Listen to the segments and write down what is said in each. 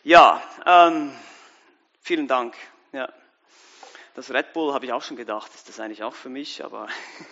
Ja, vielen Dank. Ja, das Red Bull habe ich auch schon gedacht, ist das eigentlich auch für mich, aber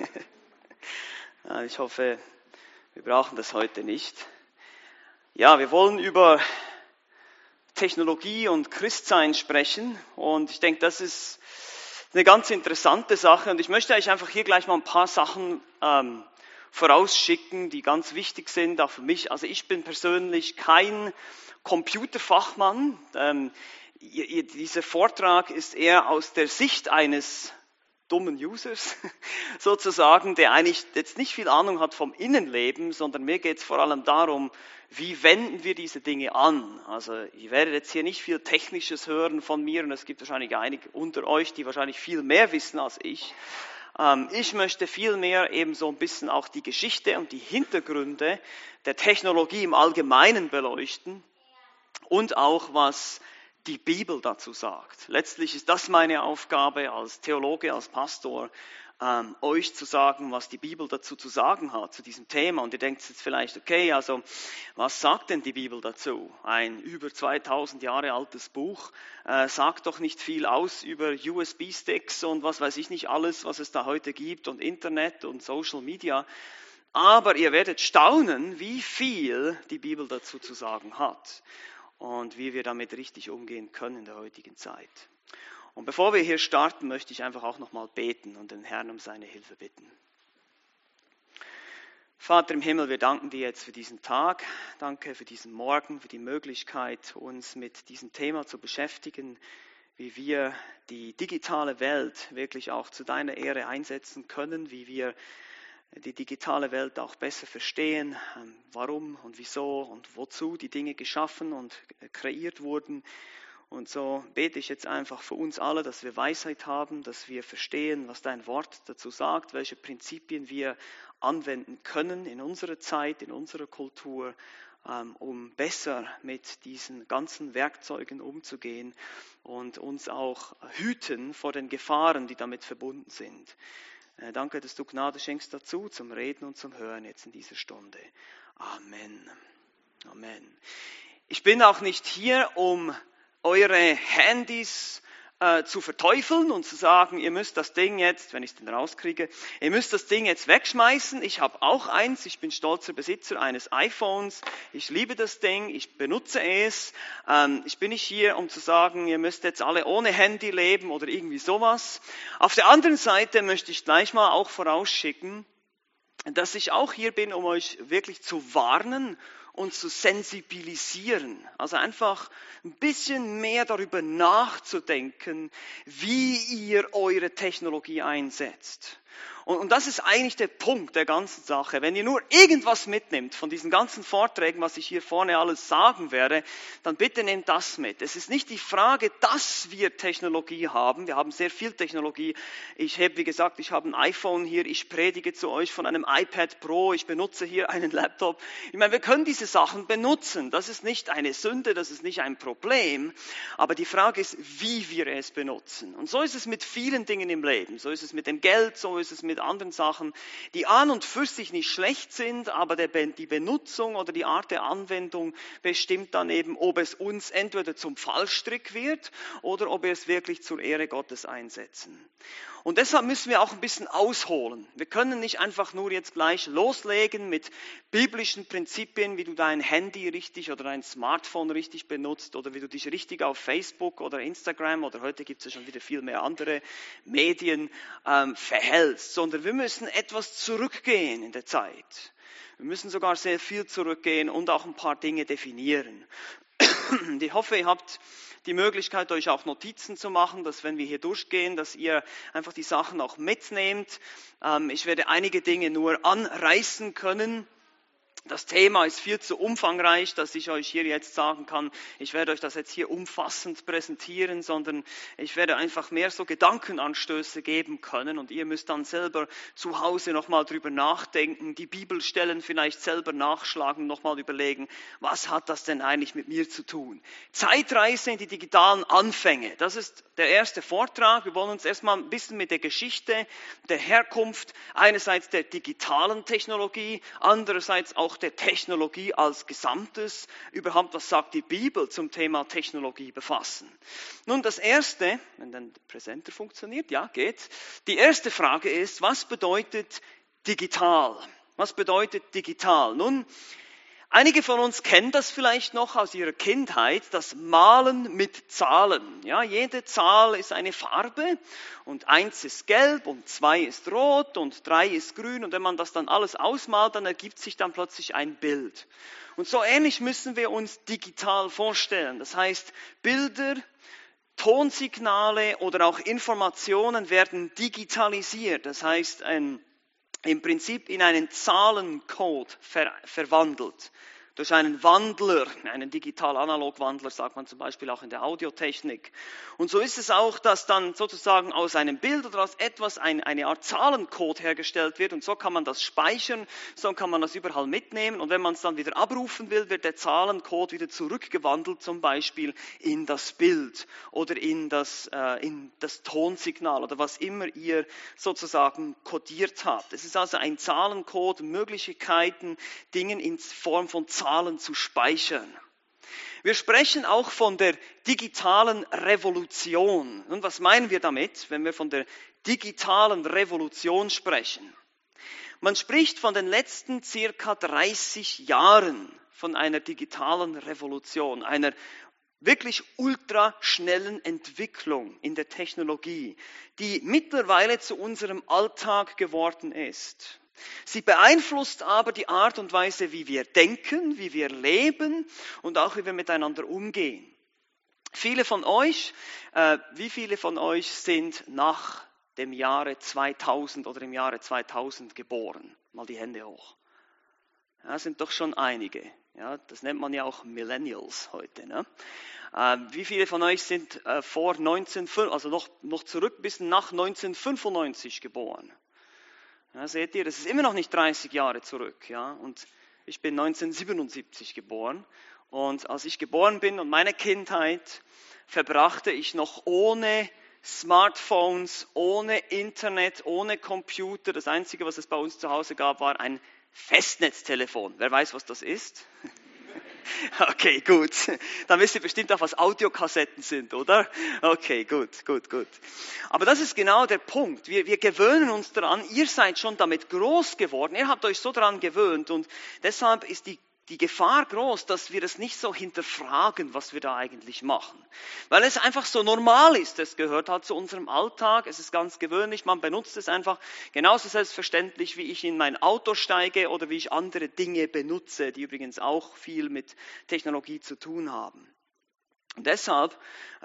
ich hoffe, wir brauchen das heute nicht. Ja, wir wollen über Technologie und Christsein sprechen und ich denke, das ist eine ganz interessante Sache und ich möchte euch einfach hier gleich mal ein paar Sachen vorausschicken, die ganz wichtig sind, auch für mich. Also ich bin persönlich kein Computerfachmann. Dieser Vortrag ist eher aus der Sicht eines dummen Users sozusagen, der eigentlich jetzt nicht viel Ahnung hat vom Innenleben, sondern mir geht es vor allem darum, wie wenden wir diese Dinge an. Also ihr werdet jetzt hier nicht viel Technisches hören von mir und es gibt wahrscheinlich einige unter euch, die wahrscheinlich viel mehr wissen als ich. Ich möchte vielmehr eben so ein bisschen auch die Geschichte und die Hintergründe der Technologie im Allgemeinen beleuchten und auch was die Bibel dazu sagt. Letztlich ist das meine Aufgabe als Theologe, als Pastor, euch zu sagen, was die Bibel dazu zu sagen hat, zu diesem Thema. Und ihr denkt jetzt vielleicht, okay, also was sagt denn die Bibel dazu? Ein über 2000 Jahre altes Buch sagt doch nicht viel aus über USB-Sticks und was weiß ich nicht alles, was es da heute gibt und Internet und Social Media. Aber ihr werdet staunen, wie viel die Bibel dazu zu sagen hat und wie wir damit richtig umgehen können in der heutigen Zeit. Und bevor wir hier starten, möchte ich einfach auch nochmal beten und den Herrn um seine Hilfe bitten. Vater im Himmel, wir danken dir jetzt für diesen Tag. Danke für diesen Morgen, für die Möglichkeit, uns mit diesem Thema zu beschäftigen, wie wir die digitale Welt wirklich auch zu deiner Ehre einsetzen können, wie wir die digitale Welt auch besser verstehen, warum und wieso und wozu die Dinge geschaffen und kreiert wurden. Und so bete ich jetzt einfach für uns alle, dass wir Weisheit haben, dass wir verstehen, was dein Wort dazu sagt, welche Prinzipien wir anwenden können in unserer Zeit, in unserer Kultur, um besser mit diesen ganzen Werkzeugen umzugehen und uns auch hüten vor den Gefahren, die damit verbunden sind. Danke, dass du Gnade schenkst dazu, zum Reden und zum Hören jetzt in dieser Stunde. Amen. Amen. Ich bin auch nicht hier, um eure Handys zu verteufeln und zu sagen, ihr müsst das Ding jetzt, wenn ich es denn rauskriege, ihr müsst das Ding jetzt wegschmeißen. Ich habe auch eins, ich bin stolzer Besitzer eines iPhones. Ich liebe das Ding, ich benutze es. Ich bin nicht hier, um zu sagen, ihr müsst jetzt alle ohne Handy leben oder irgendwie sowas. Auf der anderen Seite möchte ich gleich mal auch vorausschicken, dass ich auch hier bin, um euch wirklich zu warnen und zu sensibilisieren. Also einfach ein bisschen mehr darüber nachzudenken, wie ihr eure Technologie einsetzt. Und das ist eigentlich der Punkt der ganzen Sache. Wenn ihr nur irgendwas mitnimmt von diesen ganzen Vorträgen, was ich hier vorne alles sagen werde, dann bitte nehmt das mit. Es ist nicht die Frage, dass wir Technologie haben. Wir haben sehr viel Technologie. Ich habe, wie gesagt, ich habe ein iPhone hier. Ich predige zu euch von einem iPad Pro. Ich benutze hier einen Laptop. Ich meine, wir können diese Sachen benutzen. Das ist nicht eine Sünde, das ist nicht ein Problem. Aber die Frage ist, wie wir es benutzen. Und so ist es mit vielen Dingen im Leben. So ist es mit dem Geld, so ist es mit anderen Sachen, die an und für sich nicht schlecht sind, aber die Benutzung oder die Art der Anwendung bestimmt dann eben, ob es uns entweder zum Fallstrick wird oder ob wir es wirklich zur Ehre Gottes einsetzen. Und deshalb müssen wir auch ein bisschen ausholen. Wir können nicht einfach nur jetzt gleich loslegen mit biblischen Prinzipien, wie du dein Handy richtig oder dein Smartphone richtig benutzt oder wie du dich richtig auf Facebook oder Instagram oder heute gibt es ja schon wieder viel mehr andere Medien verhältst, sondern wir müssen etwas zurückgehen in der Zeit. Wir müssen sogar sehr viel zurückgehen und auch ein paar Dinge definieren. Ich hoffe, ihr habt die Möglichkeit, euch auch Notizen zu machen, dass wenn wir hier durchgehen, dass ihr einfach die Sachen auch mitnehmt. Ich werde einige Dinge nur anreißen können. Das Thema ist viel zu umfangreich, dass ich euch hier jetzt sagen kann, ich werde euch das jetzt hier umfassend präsentieren, sondern ich werde einfach mehr so Gedankenanstöße geben können und ihr müsst dann selber zu Hause nochmal drüber nachdenken, die Bibelstellen vielleicht selber nachschlagen, nochmal überlegen, was hat das denn eigentlich mit mir zu tun? Zeitreise in die digitalen Anfänge, das ist der erste Vortrag. Wir wollen uns erstmal ein bisschen mit der Geschichte, der Herkunft, einerseits der digitalen Technologie, andererseits auch auch der Technologie als Gesamtes, überhaupt was sagt die Bibel zum Thema Technologie befassen. Nun das Erste, wenn dann der Präsenter funktioniert, ja geht, die erste Frage ist, was bedeutet digital? Was bedeutet digital? Nun, einige von uns kennen das vielleicht noch aus ihrer Kindheit, das Malen mit Zahlen. Ja, jede Zahl ist eine Farbe und 1 ist gelb und 2 ist rot und 3 ist grün. Und wenn man das dann alles ausmalt, dann ergibt sich dann plötzlich ein Bild. Und so ähnlich müssen wir uns digital vorstellen. Das heißt, Bilder, Tonsignale oder auch Informationen werden digitalisiert. Das heißt, im Prinzip in einen Zahlencode verwandelt. Durch einen Wandler, einen Digital-Analog-Wandler, sagt man zum Beispiel auch in der Audiotechnik. Und so ist es auch, dass dann sozusagen aus einem Bild oder aus etwas eine Art Zahlencode hergestellt wird und so kann man das speichern, so kann man das überall mitnehmen und wenn man es dann wieder abrufen will, wird der Zahlencode wieder zurückgewandelt, zum Beispiel in das Bild oder in das Tonsignal oder was immer ihr sozusagen kodiert habt. Es ist also ein Zahlencode, Möglichkeiten, Dinge in Form von Zahlen zu speichern. Wir sprechen auch von der digitalen Revolution. Und was meinen wir damit, wenn wir von der digitalen Revolution sprechen? Man spricht von den letzten circa 30 Jahren von einer digitalen Revolution, einer wirklich ultraschnellen Entwicklung in der Technologie, die mittlerweile zu unserem Alltag geworden ist. Sie beeinflusst aber die Art und Weise, wie wir denken, wie wir leben und auch wie wir miteinander umgehen. Wie viele von euch sind nach dem Jahre 2000 oder im Jahre 2000 geboren? Mal die Hände hoch. Ja, sind doch schon einige. Ja, das nennt man ja auch Millennials heute. Ne? Wie viele von euch sind noch zurück bis nach 1995 geboren? Ja, seht ihr, das ist immer noch nicht 30 Jahre zurück. Ja? Und ich bin 1977 geboren. Und als ich geboren bin und meine Kindheit verbrachte ich noch ohne Smartphones, ohne Internet, ohne Computer. Das Einzige, was es bei uns zu Hause gab, war ein Festnetztelefon. Wer weiß, was das ist? Okay, gut. Dann wisst ihr bestimmt auch, was Audiokassetten sind, oder? Okay, gut. Aber das ist genau der Punkt. Wir gewöhnen uns daran. Ihr seid schon damit groß geworden. Ihr habt euch so daran gewöhnt. Und deshalb ist die Gefahr groß, dass wir es nicht so hinterfragen, was wir da eigentlich machen. Weil es einfach so normal ist. Es gehört halt zu unserem Alltag. Es ist ganz gewöhnlich. Man benutzt es einfach genauso selbstverständlich, wie ich in mein Auto steige oder wie ich andere Dinge benutze, die übrigens auch viel mit Technologie zu tun haben. Und deshalb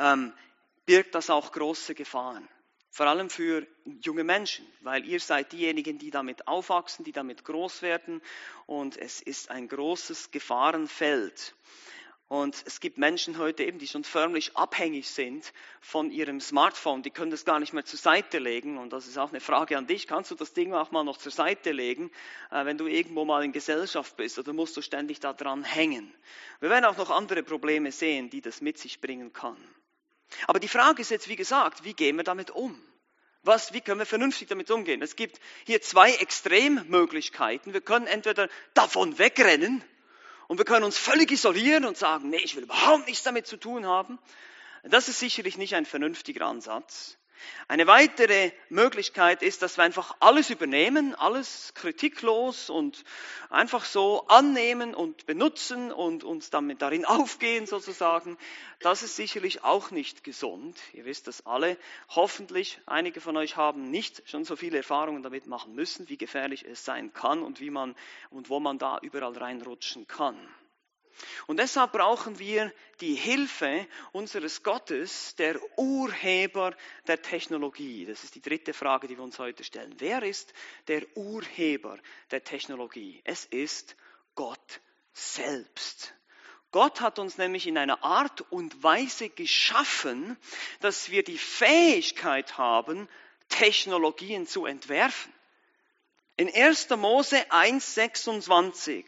birgt das auch große Gefahren. Vor allem für junge Menschen, weil ihr seid diejenigen, die damit aufwachsen, die damit groß werden und es ist ein großes Gefahrenfeld. Und es gibt Menschen heute eben, die schon förmlich abhängig sind von ihrem Smartphone, die können das gar nicht mehr zur Seite legen und das ist auch eine Frage an dich, kannst du das Ding auch mal noch zur Seite legen, wenn du irgendwo mal in Gesellschaft bist oder musst du ständig da dran hängen. Wir werden auch noch andere Probleme sehen, die das mit sich bringen kann. Aber die Frage ist jetzt, wie gesagt, wie gehen wir damit um? Wie können wir vernünftig damit umgehen? Es gibt hier zwei Extremmöglichkeiten. Wir können entweder davon wegrennen und wir können uns völlig isolieren und sagen, nee, ich will überhaupt nichts damit zu tun haben. Das ist sicherlich nicht ein vernünftiger Ansatz. Eine weitere Möglichkeit ist, dass wir einfach alles übernehmen, alles kritiklos und einfach so annehmen und benutzen und uns damit darin aufgehen sozusagen. Das ist sicherlich auch nicht gesund. Ihr wisst das alle. Hoffentlich, einige von euch haben nicht schon so viele Erfahrungen damit machen müssen, wie gefährlich es sein kann und wo man da überall reinrutschen kann. Und deshalb brauchen wir die Hilfe unseres Gottes, der Urheber der Technologie. Das ist die dritte Frage, die wir uns heute stellen. Wer ist der Urheber der Technologie? Es ist Gott selbst. Gott hat uns nämlich in einer Art und Weise geschaffen, dass wir die Fähigkeit haben, Technologien zu entwerfen. In 1. Mose 1,26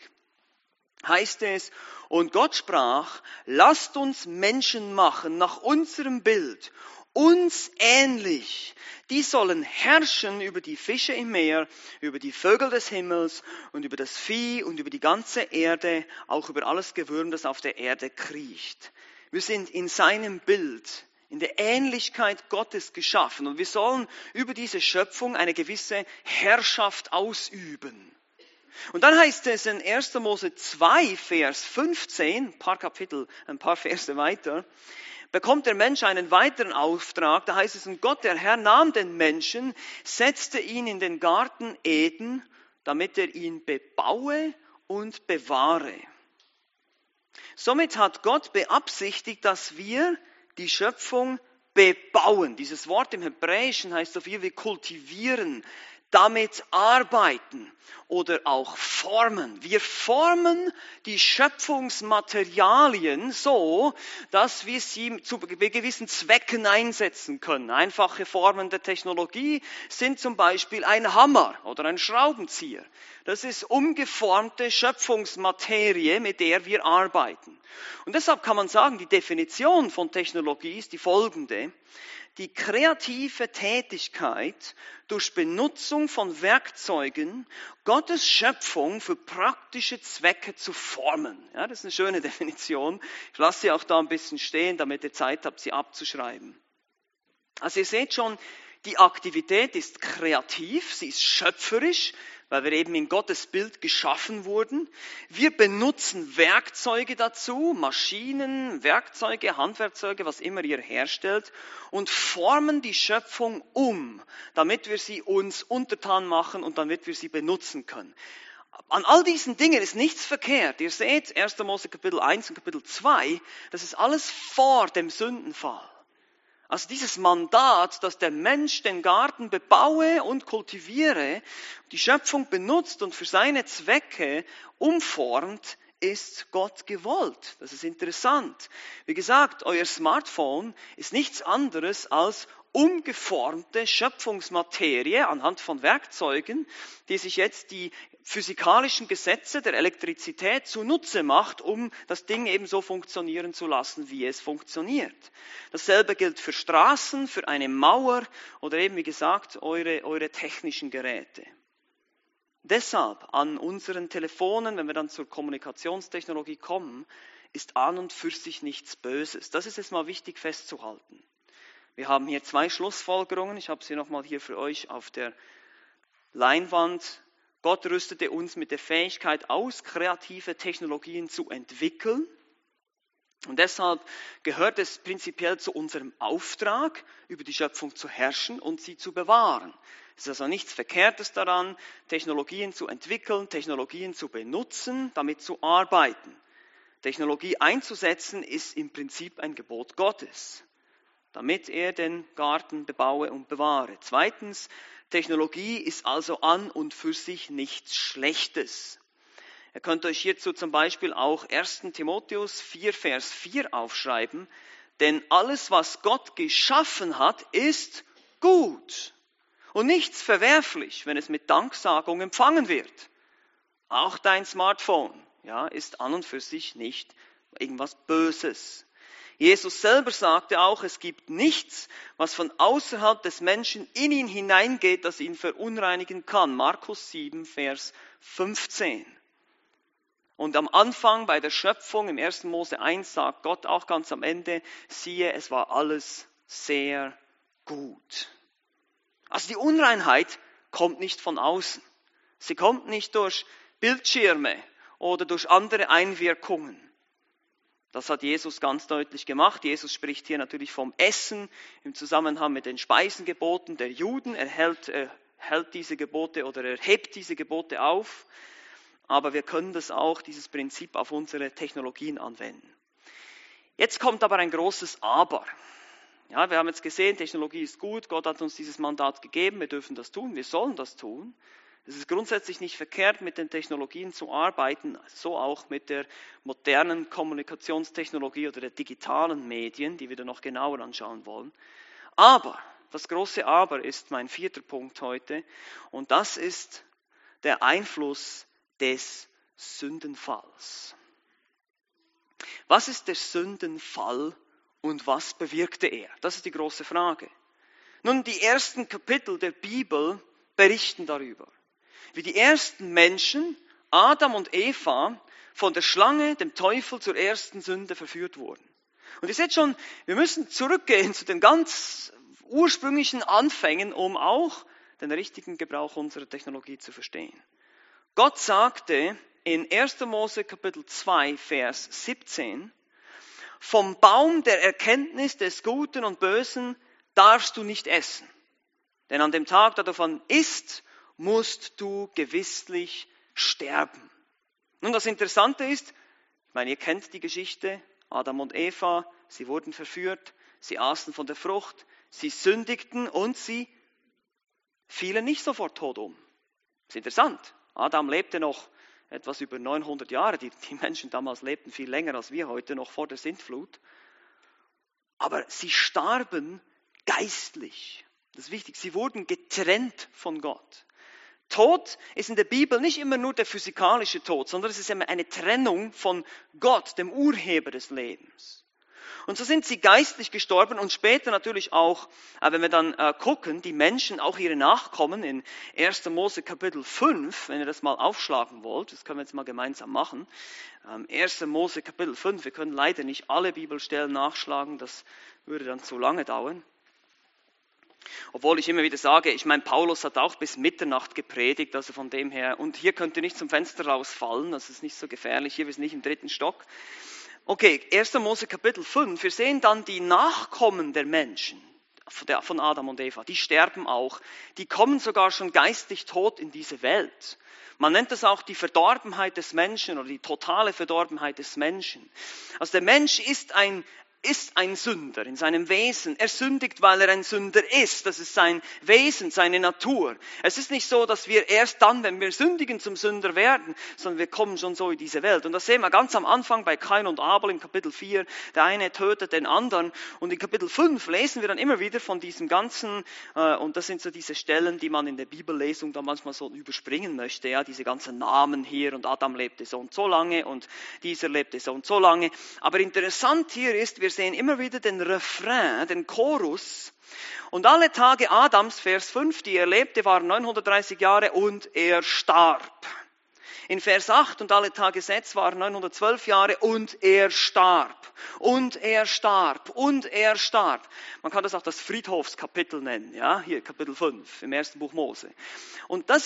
heißt es, und Gott sprach, lasst uns Menschen machen nach unserem Bild uns ähnlich. Die sollen herrschen über die Fische im Meer, über die Vögel des Himmels und über das Vieh und über die ganze Erde, auch über alles Gewürm, das auf der Erde kriecht. Wir sind in seinem Bild, in der Ähnlichkeit Gottes geschaffen und wir sollen über diese Schöpfung eine gewisse Herrschaft ausüben. Und dann heißt es in 1. Mose 2, Vers 15, ein paar Verse weiter, bekommt der Mensch einen weiteren Auftrag. Da heißt es, und Gott, der Herr, nahm den Menschen, setzte ihn in den Garten Eden, damit er ihn bebaue und bewahre. Somit hat Gott beabsichtigt, dass wir die Schöpfung bebauen. Dieses Wort im Hebräischen heißt so viel wie kultivieren, damit arbeiten oder auch formen. Wir formen die Schöpfungsmaterialien so, dass wir sie zu gewissen Zwecken einsetzen können. Einfache Formen der Technologie sind zum Beispiel ein Hammer oder ein Schraubenzieher. Das ist umgeformte Schöpfungsmaterie, mit der wir arbeiten. Und deshalb kann man sagen, die Definition von Technologie ist die folgende: Die kreative Tätigkeit durch Benutzung von Werkzeugen, Gottes Schöpfung für praktische Zwecke zu formen. Ja, das ist eine schöne Definition. Ich lasse sie auch da ein bisschen stehen, damit ihr Zeit habt, sie abzuschreiben. Also ihr seht schon, die Aktivität ist kreativ, sie ist schöpferisch, weil wir eben in Gottes Bild geschaffen wurden. Wir benutzen Werkzeuge dazu, Maschinen, Werkzeuge, Handwerkzeuge, was immer ihr herstellt, und formen die Schöpfung um, damit wir sie uns untertan machen und damit wir sie benutzen können. An all diesen Dingen ist nichts verkehrt. Ihr seht, 1. Mose Kapitel 1 und Kapitel 2, das ist alles vor dem Sündenfall. Also dieses Mandat, dass der Mensch den Garten bebaue und kultiviere, die Schöpfung benutzt und für seine Zwecke umformt, ist Gott gewollt. Das ist interessant. Wie gesagt, euer Smartphone ist nichts anderes als umgeformte Schöpfungsmaterie anhand von Werkzeugen, die sich jetzt die physikalischen Gesetze der Elektrizität zunutze macht, um das Ding eben so funktionieren zu lassen, wie es funktioniert. Dasselbe gilt für Straßen, für eine Mauer oder eben, wie gesagt, eure technischen Geräte. Deshalb an unseren Telefonen, wenn wir dann zur Kommunikationstechnologie kommen, ist an und für sich nichts Böses. Das ist jetzt mal wichtig festzuhalten. Wir haben hier 2 Schlussfolgerungen. Ich habe sie nochmal hier für euch auf der Leinwand. Gott rüstete uns mit der Fähigkeit aus, kreative Technologien zu entwickeln. Und deshalb gehört es prinzipiell zu unserem Auftrag, über die Schöpfung zu herrschen und sie zu bewahren. Es ist also nichts Verkehrtes daran, Technologien zu entwickeln, Technologien zu benutzen, damit zu arbeiten. Technologie einzusetzen ist im Prinzip ein Gebot Gottes, damit er den Garten bebaue und bewahre. Zweitens, Technologie ist also an und für sich nichts Schlechtes. Ihr könnt euch hierzu zum Beispiel auch 1. Timotheus 4, Vers 4 aufschreiben. Denn alles, was Gott geschaffen hat, ist gut und nichts verwerflich, wenn es mit Danksagung empfangen wird. Auch dein Smartphone, ja, ist an und für sich nicht irgendwas Böses. Jesus selber sagte auch, es gibt nichts, was von außerhalb des Menschen in ihn hineingeht, das ihn verunreinigen kann. Markus 7, Vers 15. Und am Anfang bei der Schöpfung, im 1. Mose 1, sagt Gott auch ganz am Ende, siehe, es war alles sehr gut. Also die Unreinheit kommt nicht von außen. Sie kommt nicht durch Bildschirme oder durch andere Einwirkungen. Das hat Jesus ganz deutlich gemacht. Jesus spricht hier natürlich vom Essen im Zusammenhang mit den Speisengeboten der Juden. Er hält diese Gebote oder er hebt diese Gebote auf. Aber wir können das auch, dieses Prinzip, auf unsere Technologien anwenden. Jetzt kommt aber ein großes Aber. Ja, wir haben jetzt gesehen, Technologie ist gut, Gott hat uns dieses Mandat gegeben, wir dürfen das tun, wir sollen das tun. Es ist grundsätzlich nicht verkehrt, mit den Technologien zu arbeiten, so auch mit der modernen Kommunikationstechnologie oder der digitalen Medien, die wir dann noch genauer anschauen wollen. Aber, das große Aber ist mein 4. Punkt heute, und das ist der Einfluss des Sündenfalls. Was ist der Sündenfall und was bewirkte er? Das ist die große Frage. Nun, die ersten Kapitel der Bibel berichten darüber, wie die ersten Menschen, Adam und Eva, von der Schlange, dem Teufel, zur ersten Sünde verführt wurden. Und ihr seht schon, wir müssen zurückgehen zu den ganz ursprünglichen Anfängen, um auch den richtigen Gebrauch unserer Technologie zu verstehen. Gott sagte in 1. Mose Kapitel 2, Vers 17, vom Baum der Erkenntnis des Guten und Bösen darfst du nicht essen. Denn an dem Tag, da du davon isst, musst du gewisslich sterben. Nun, das Interessante ist, ich meine, ihr kennt die Geschichte, Adam und Eva, sie wurden verführt, sie aßen von der Frucht, sie sündigten und sie fielen nicht sofort tot um. Das ist interessant. Adam lebte noch etwas über 900 Jahre. Die Menschen damals lebten viel länger als wir heute, noch vor der Sintflut. Aber sie starben geistlich. Das ist wichtig. Sie wurden getrennt von Gott. Tod ist in der Bibel nicht immer nur der physikalische Tod, sondern es ist immer eine Trennung von Gott, dem Urheber des Lebens. Und so sind sie geistlich gestorben und später natürlich auch, wenn wir dann gucken, die Menschen, auch ihre Nachkommen in 1. Mose Kapitel 5, wenn ihr das mal aufschlagen wollt, das können wir jetzt mal gemeinsam machen. 1. Mose Kapitel 5, wir können leider nicht alle Bibelstellen nachschlagen, das würde dann zu lange dauern. Obwohl ich immer wieder sage, ich meine, Paulus hat auch bis Mitternacht gepredigt, also von dem her, und hier könnt ihr nicht zum Fenster rausfallen, das ist nicht so gefährlich, hier wir sind nicht im 3. Stock. Okay, 1. Mose Kapitel 5, wir sehen dann die Nachkommen der Menschen, von Adam und Eva, die sterben auch, die kommen sogar schon geistig tot in diese Welt. Man nennt das auch die Verdorbenheit des Menschen oder die totale Verdorbenheit des Menschen. Also der Mensch ist ein Sünder in seinem Wesen. Er sündigt, weil er ein Sünder ist. Das ist sein Wesen, seine Natur. Es ist nicht so, dass wir erst dann, wenn wir sündigen, zum Sünder werden, sondern wir kommen schon so in diese Welt. Und das sehen wir ganz am Anfang bei Kain und Abel im Kapitel 4. Der eine tötet den anderen. Und in Kapitel 5 lesen wir dann immer wieder von diesem ganzen, und das sind so diese Stellen, die man in der Bibellesung dann manchmal so überspringen möchte. Ja, diese ganzen Namen hier und Adam lebte so und so lange und dieser lebte so und so lange. Aber interessant hier ist, wir sehen immer wieder den Refrain, den Chorus. Und alle Tage Adams, Vers 5, die er lebte, waren 930 Jahre und er starb. In Vers 8, und alle Tage Seths waren 912 Jahre und er starb. Und er starb. Und er starb. Man kann das auch das Friedhofskapitel nennen, ja, hier Kapitel 5 im 1. Buch Mose. Und das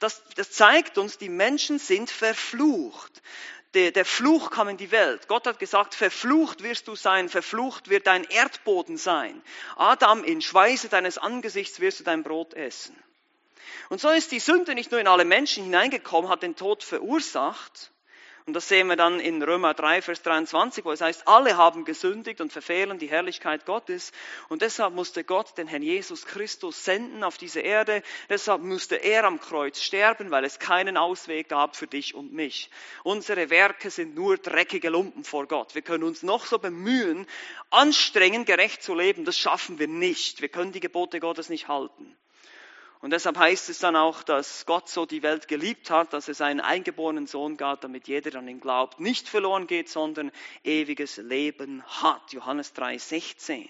zeigt uns, die Menschen sind verflucht. Der Fluch kam in die Welt. Gott hat gesagt, verflucht wirst du sein, verflucht wird dein Erdboden sein. Adam, in Schweiße deines Angesichts wirst du dein Brot essen. Und so ist die Sünde nicht nur in alle Menschen hineingekommen, hat den Tod verursacht. Und das sehen wir dann in Römer 3, Vers 23, wo es heißt, alle haben gesündigt und verfehlen die Herrlichkeit Gottes. Und deshalb musste Gott den Herrn Jesus Christus senden auf diese Erde. Deshalb musste er am Kreuz sterben, weil es keinen Ausweg gab für dich und mich. Unsere Werke sind nur dreckige Lumpen vor Gott. Wir können uns noch so bemühen, anstrengen, gerecht zu leben. Das schaffen wir nicht. Wir können die Gebote Gottes nicht halten. Und deshalb heißt es dann auch, dass Gott so die Welt geliebt hat, dass es einen eingeborenen Sohn gab, damit jeder an ihn glaubt, nicht verloren geht, sondern ewiges Leben hat. Johannes 3,16.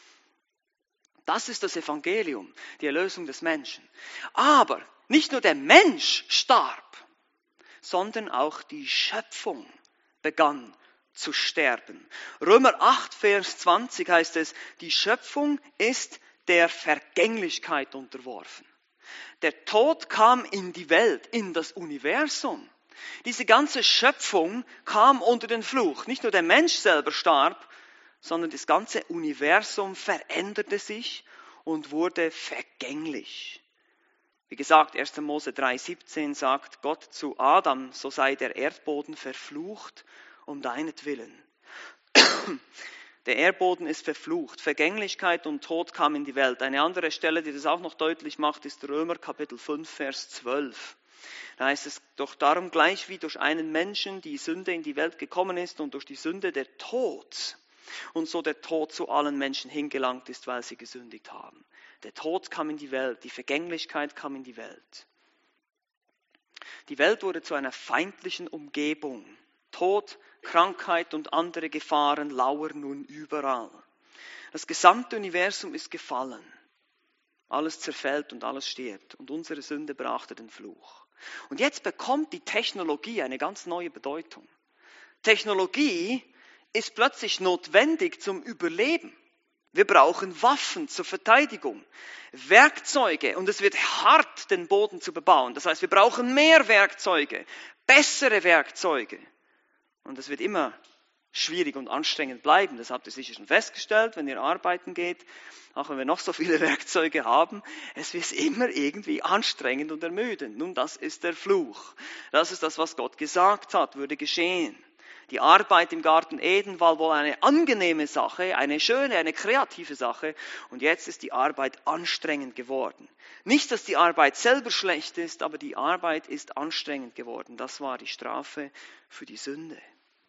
Das ist das Evangelium, die Erlösung des Menschen. Aber nicht nur der Mensch starb, sondern auch die Schöpfung begann zu sterben. Römer 8, Vers 20 heißt es, die Schöpfung ist der Vergänglichkeit unterworfen. Der Tod kam in die Welt, in das Universum. Diese ganze Schöpfung kam unter den Fluch. Nicht nur der Mensch selber starb, sondern das ganze Universum veränderte sich und wurde vergänglich. Wie gesagt, 1. Mose 3,17 sagt Gott zu Adam, so sei der Erdboden verflucht um deinetwillen. Der Erdboden ist verflucht. Vergänglichkeit und Tod kamen in die Welt. Eine andere Stelle, die das auch noch deutlich macht, ist Römer Kapitel 5, Vers 12. Da heißt es, doch darum gleich wie durch einen Menschen die Sünde in die Welt gekommen ist und durch die Sünde der Tod. Und so der Tod zu allen Menschen hingelangt ist, weil sie gesündigt haben. Der Tod kam in die Welt, die Vergänglichkeit kam in die Welt. Die Welt wurde zu einer feindlichen Umgebung. Tod, Krankheit und andere Gefahren lauern nun überall. Das gesamte Universum ist gefallen. Alles zerfällt und alles stirbt. Und unsere Sünde brachte den Fluch. Und jetzt bekommt die Technologie eine ganz neue Bedeutung. Technologie ist plötzlich notwendig zum Überleben. Wir brauchen Waffen zur Verteidigung, Werkzeuge, und es wird hart, den Boden zu bebauen. Das heißt, wir brauchen mehr Werkzeuge, bessere Werkzeuge. Und es wird immer schwierig und anstrengend bleiben. Das habt ihr sicher schon festgestellt, wenn ihr arbeiten geht. Auch wenn wir noch so viele Werkzeuge haben, es wird immer irgendwie anstrengend und ermüdend. Nun, das ist der Fluch. Das ist das, was Gott gesagt hat, würde geschehen. Die Arbeit im Garten Eden war wohl eine angenehme Sache, eine schöne, eine kreative Sache. Und jetzt ist die Arbeit anstrengend geworden. Nicht, dass die Arbeit selber schlecht ist, aber die Arbeit ist anstrengend geworden. Das war die Strafe für die Sünde.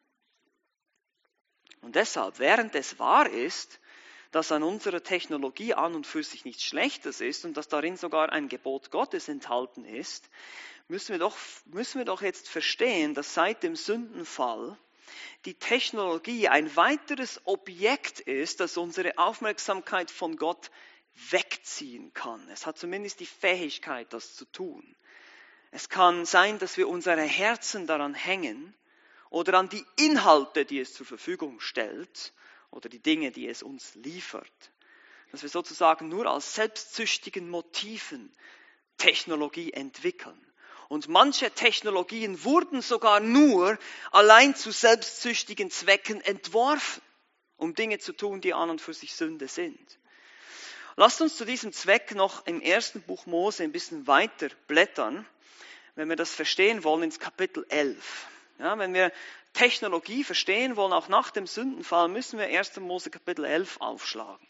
Und deshalb, während es wahr ist, dass an unserer Technologie an und für sich nichts Schlechtes ist und dass darin sogar ein Gebot Gottes enthalten ist, müssen wir doch jetzt verstehen, dass seit dem Sündenfall die Technologie ein weiteres Objekt ist, das unsere Aufmerksamkeit von Gott wegziehen kann. Es hat zumindest die Fähigkeit, das zu tun. Es kann sein, dass wir unsere Herzen daran hängen oder an die Inhalte, die es zur Verfügung stellt oder die Dinge, die es uns liefert. Dass wir sozusagen nur aus selbstsüchtigen Motiven Technologie entwickeln. Und manche Technologien wurden sogar nur allein zu selbstsüchtigen Zwecken entworfen, um Dinge zu tun, die an und für sich Sünde sind. Lasst uns zu diesem Zweck noch im 1. Buch Mose ein bisschen weiter blättern, wenn wir das verstehen wollen, ins Kapitel 11. Ja, wenn wir Technologie verstehen wollen, auch nach dem Sündenfall, müssen wir 1. Mose Kapitel 11 aufschlagen.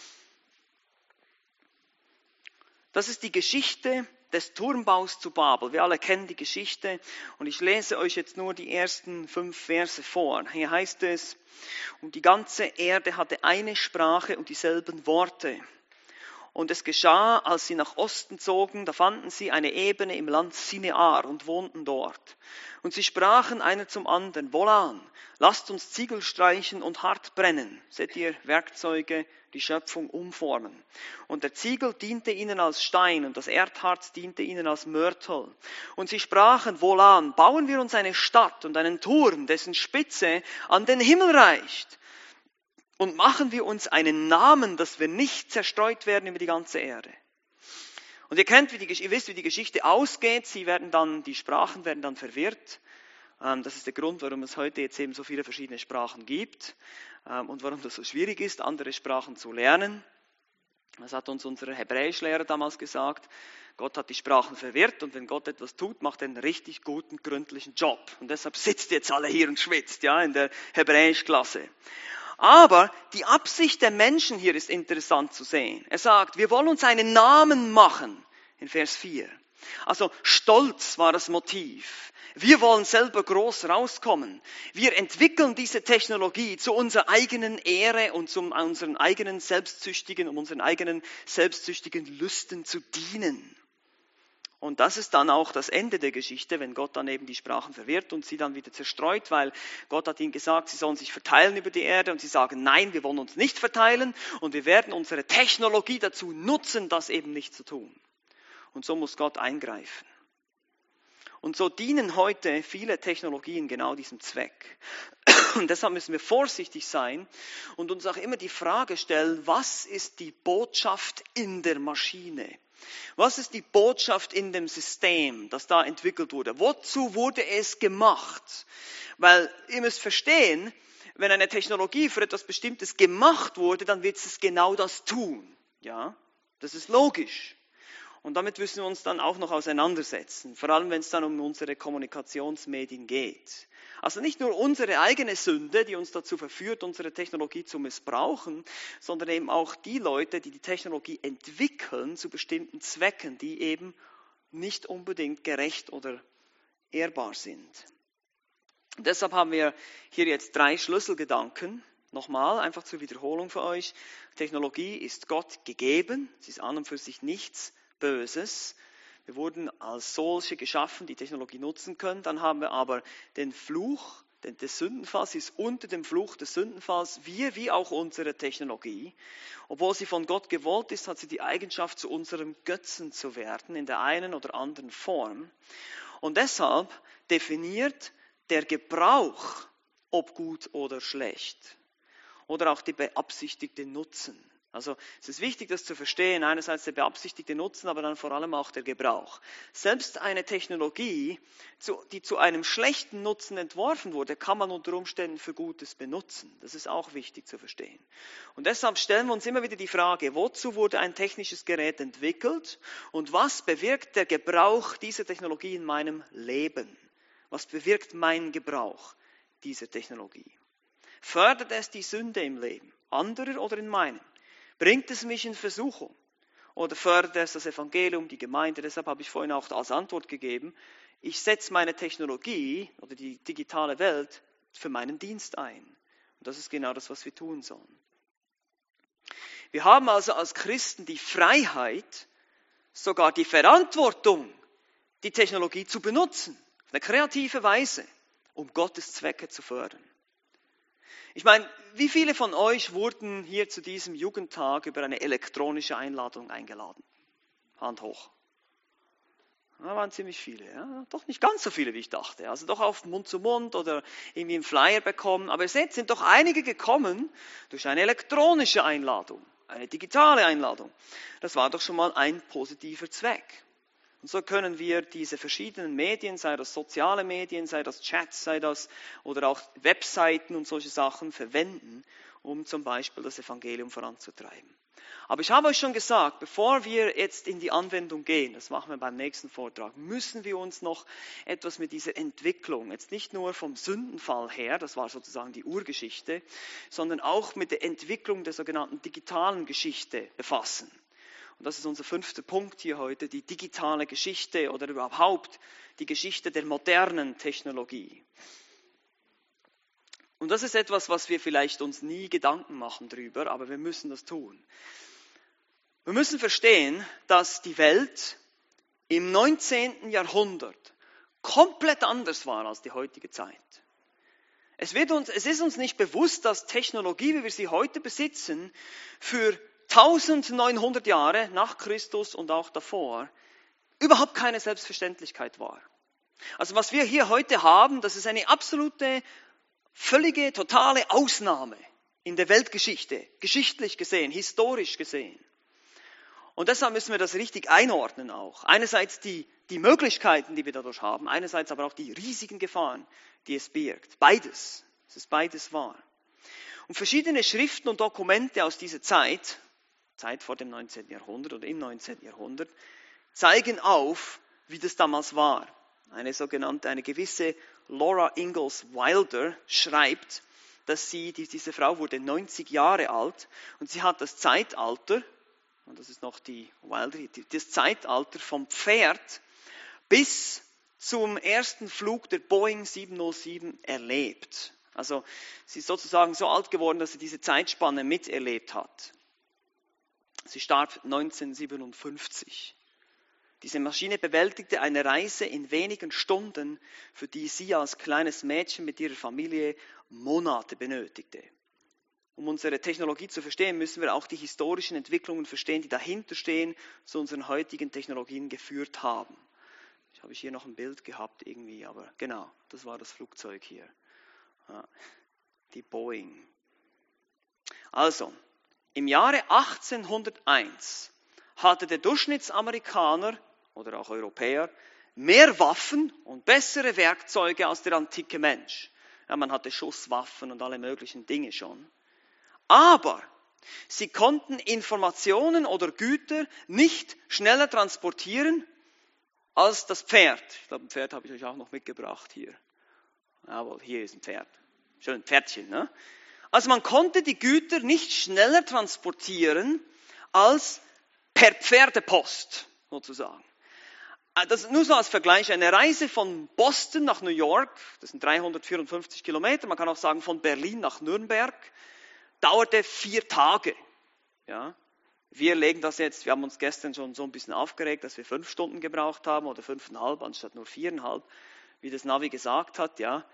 Das ist die Geschichte des Turmbaus zu Babel. Wir alle kennen die Geschichte und ich lese euch jetzt nur die ersten 5 Verse vor. Hier heißt es, und die ganze Erde hatte eine Sprache und dieselben Worte. Und es geschah, als sie nach Osten zogen, da fanden sie eine Ebene im Land Sinear und wohnten dort. Und sie sprachen einer zum anderen, wohlan, lasst uns Ziegel streichen und hart brennen. Seht ihr, Werkzeuge, die Schöpfung umformen. Und der Ziegel diente ihnen als Stein und das Erdharz diente ihnen als Mörtel. Und sie sprachen, wohlan, bauen wir uns eine Stadt und einen Turm, dessen Spitze an den Himmel reicht. Und machen wir uns einen Namen, dass wir nicht zerstreut werden über die ganze Erde. Und ihr wisst, wie die Geschichte ausgeht. Die Sprachen werden dann verwirrt. Das ist der Grund, warum es heute jetzt eben so viele verschiedene Sprachen gibt. Und warum das so schwierig ist, andere Sprachen zu lernen. Das hat uns unser Hebräischlehrer damals gesagt. Gott hat die Sprachen verwirrt und wenn Gott etwas tut, macht er einen richtig guten, gründlichen Job. Und deshalb sitzt jetzt alle hier und schwitzt, ja, in der Hebräischklasse. Aber die Absicht der Menschen hier ist interessant zu sehen. Er sagt, wir wollen uns einen Namen machen, in Vers 4. Also Stolz war das Motiv. Wir wollen selber groß rauskommen. Wir entwickeln diese Technologie zu unserer eigenen Ehre und um unseren eigenen selbstsüchtigen Lüsten zu dienen. Und das ist dann auch das Ende der Geschichte, wenn Gott dann eben die Sprachen verwirrt und sie dann wieder zerstreut, weil Gott hat ihnen gesagt, sie sollen sich verteilen über die Erde und sie sagen, nein, wir wollen uns nicht verteilen und wir werden unsere Technologie dazu nutzen, das eben nicht zu tun. Und so muss Gott eingreifen. Und so dienen heute viele Technologien genau diesem Zweck. Und deshalb müssen wir vorsichtig sein und uns auch immer die Frage stellen, was ist die Botschaft in der Maschine? Was ist die Botschaft in dem System, das da entwickelt wurde? Wozu wurde es gemacht? Weil ihr müsst verstehen, wenn eine Technologie für etwas Bestimmtes gemacht wurde, dann wird es genau das tun. Ja, das ist logisch. Und damit müssen wir uns dann auch noch auseinandersetzen, vor allem wenn es dann um unsere Kommunikationsmedien geht. Also nicht nur unsere eigene Sünde, die uns dazu verführt, unsere Technologie zu missbrauchen, sondern eben auch die Leute, die die Technologie entwickeln zu bestimmten Zwecken, die eben nicht unbedingt gerecht oder ehrbar sind. Und deshalb haben wir hier jetzt 3 Schlüsselgedanken. Nochmal, einfach zur Wiederholung für euch. Technologie ist Gott gegeben, sie ist an und für sich nichts Böses. Wir wurden als solche geschaffen, die Technologie nutzen können. Dann haben wir aber den Fluch Denn der Sündenfall ist unter dem Fluch des Sündenfalls, wie auch unsere Technologie. Obwohl sie von Gott gewollt ist, hat sie die Eigenschaft, zu unserem Götzen zu werden, in der einen oder anderen Form. Und deshalb definiert der Gebrauch, ob gut oder schlecht, oder auch die beabsichtigte Nutzen. Also es ist wichtig, das zu verstehen, einerseits der beabsichtigte Nutzen, aber dann vor allem auch der Gebrauch. Selbst eine Technologie, die zu einem schlechten Nutzen entworfen wurde, kann man unter Umständen für Gutes benutzen. Das ist auch wichtig zu verstehen. Und deshalb stellen wir uns immer wieder die Frage, wozu wurde ein technisches Gerät entwickelt und was bewirkt der Gebrauch dieser Technologie in meinem Leben? Was bewirkt mein Gebrauch dieser Technologie? Fördert es die Sünde im Leben anderer oder in meinem? Bringt es mich in Versuchung? Oder fördert es das Evangelium, die Gemeinde? Deshalb habe ich vorhin auch als Antwort gegeben, ich setze meine Technologie oder die digitale Welt für meinen Dienst ein. Und das ist genau das, was wir tun sollen. Wir haben also als Christen die Freiheit, sogar die Verantwortung, die Technologie zu benutzen, auf eine kreative Weise, um Gottes Zwecke zu fördern. Ich meine, wie viele von euch wurden hier zu diesem Jugendtag über eine elektronische Einladung eingeladen? Hand hoch. Da waren ziemlich viele. Ja? Doch nicht ganz so viele, wie ich dachte. Also doch auf Mund zu Mund oder irgendwie einen Flyer bekommen. Aber ihr seht, sind doch einige gekommen durch eine elektronische Einladung, eine digitale Einladung. Das war doch schon mal ein positiver Zweck. Und so können wir diese verschiedenen Medien, sei das soziale Medien, sei das Chats, sei das oder auch Webseiten und solche Sachen verwenden, um zum Beispiel das Evangelium voranzutreiben. Aber ich habe euch schon gesagt, bevor wir jetzt in die Anwendung gehen, das machen wir beim nächsten Vortrag, müssen wir uns noch etwas mit dieser Entwicklung, jetzt nicht nur vom Sündenfall her, das war sozusagen die Urgeschichte, sondern auch mit der Entwicklung der sogenannten digitalen Geschichte befassen. Und das ist unser 5. Punkt hier heute, die digitale Geschichte oder überhaupt die Geschichte der modernen Technologie. Und das ist etwas, was wir vielleicht uns nie Gedanken machen drüber, aber wir müssen das tun. Wir müssen verstehen, dass die Welt im 19. Jahrhundert komplett anders war als die heutige Zeit. Es ist uns nicht bewusst, dass Technologie, wie wir sie heute besitzen, für 1900 Jahre nach Christus und auch davor überhaupt keine Selbstverständlichkeit war. Also was wir hier heute haben, das ist eine absolute, völlige, totale Ausnahme in der Weltgeschichte, geschichtlich gesehen, historisch gesehen. Und deshalb müssen wir das richtig einordnen auch. Einerseits die Möglichkeiten, die wir dadurch haben, einerseits aber auch die riesigen Gefahren, die es birgt. Beides. Es ist beides wahr. Und verschiedene Schriften und Dokumente aus dieser Zeit vor dem 19. Jahrhundert oder im 19. Jahrhundert, zeigen auf, wie das damals war. Eine gewisse Laura Ingalls Wilder schreibt, dass diese Frau wurde 90 Jahre alt und sie hat das Zeitalter, und das ist noch die Wilder, das Zeitalter vom Pferd bis zum ersten Flug der Boeing 707 erlebt. Also sie ist sozusagen so alt geworden, dass sie diese Zeitspanne miterlebt hat. Sie starb 1957. Diese Maschine bewältigte eine Reise in wenigen Stunden, für die sie als kleines Mädchen mit ihrer Familie Monate benötigte. Um unsere Technologie zu verstehen, müssen wir auch die historischen Entwicklungen verstehen, die dahinter stehen, zu unseren heutigen Technologien geführt haben. Ich habe hier noch ein Bild gehabt irgendwie, aber genau, das war das Flugzeug hier. Die Boeing. Also, im Jahre 1801 hatte der Durchschnittsamerikaner oder auch Europäer mehr Waffen und bessere Werkzeuge als der antike Mensch. Ja, man hatte Schusswaffen und alle möglichen Dinge schon. Aber sie konnten Informationen oder Güter nicht schneller transportieren als das Pferd. Ich glaube, ein Pferd habe ich euch auch noch mitgebracht hier. Jawohl, hier ist ein Pferd. Schön, ein Pferdchen, ne? Also man konnte die Güter nicht schneller transportieren als per Pferdepost, sozusagen. Das nur so als Vergleich, eine Reise von Boston nach New York, das sind 354 Kilometer, man kann auch sagen von Berlin nach Nürnberg, dauerte 4 Tage. Ja? Wir haben uns gestern schon so ein bisschen aufgeregt, dass wir 5 Stunden gebraucht haben oder 5,5 anstatt nur 4,5, wie das Navi gesagt hat, ja.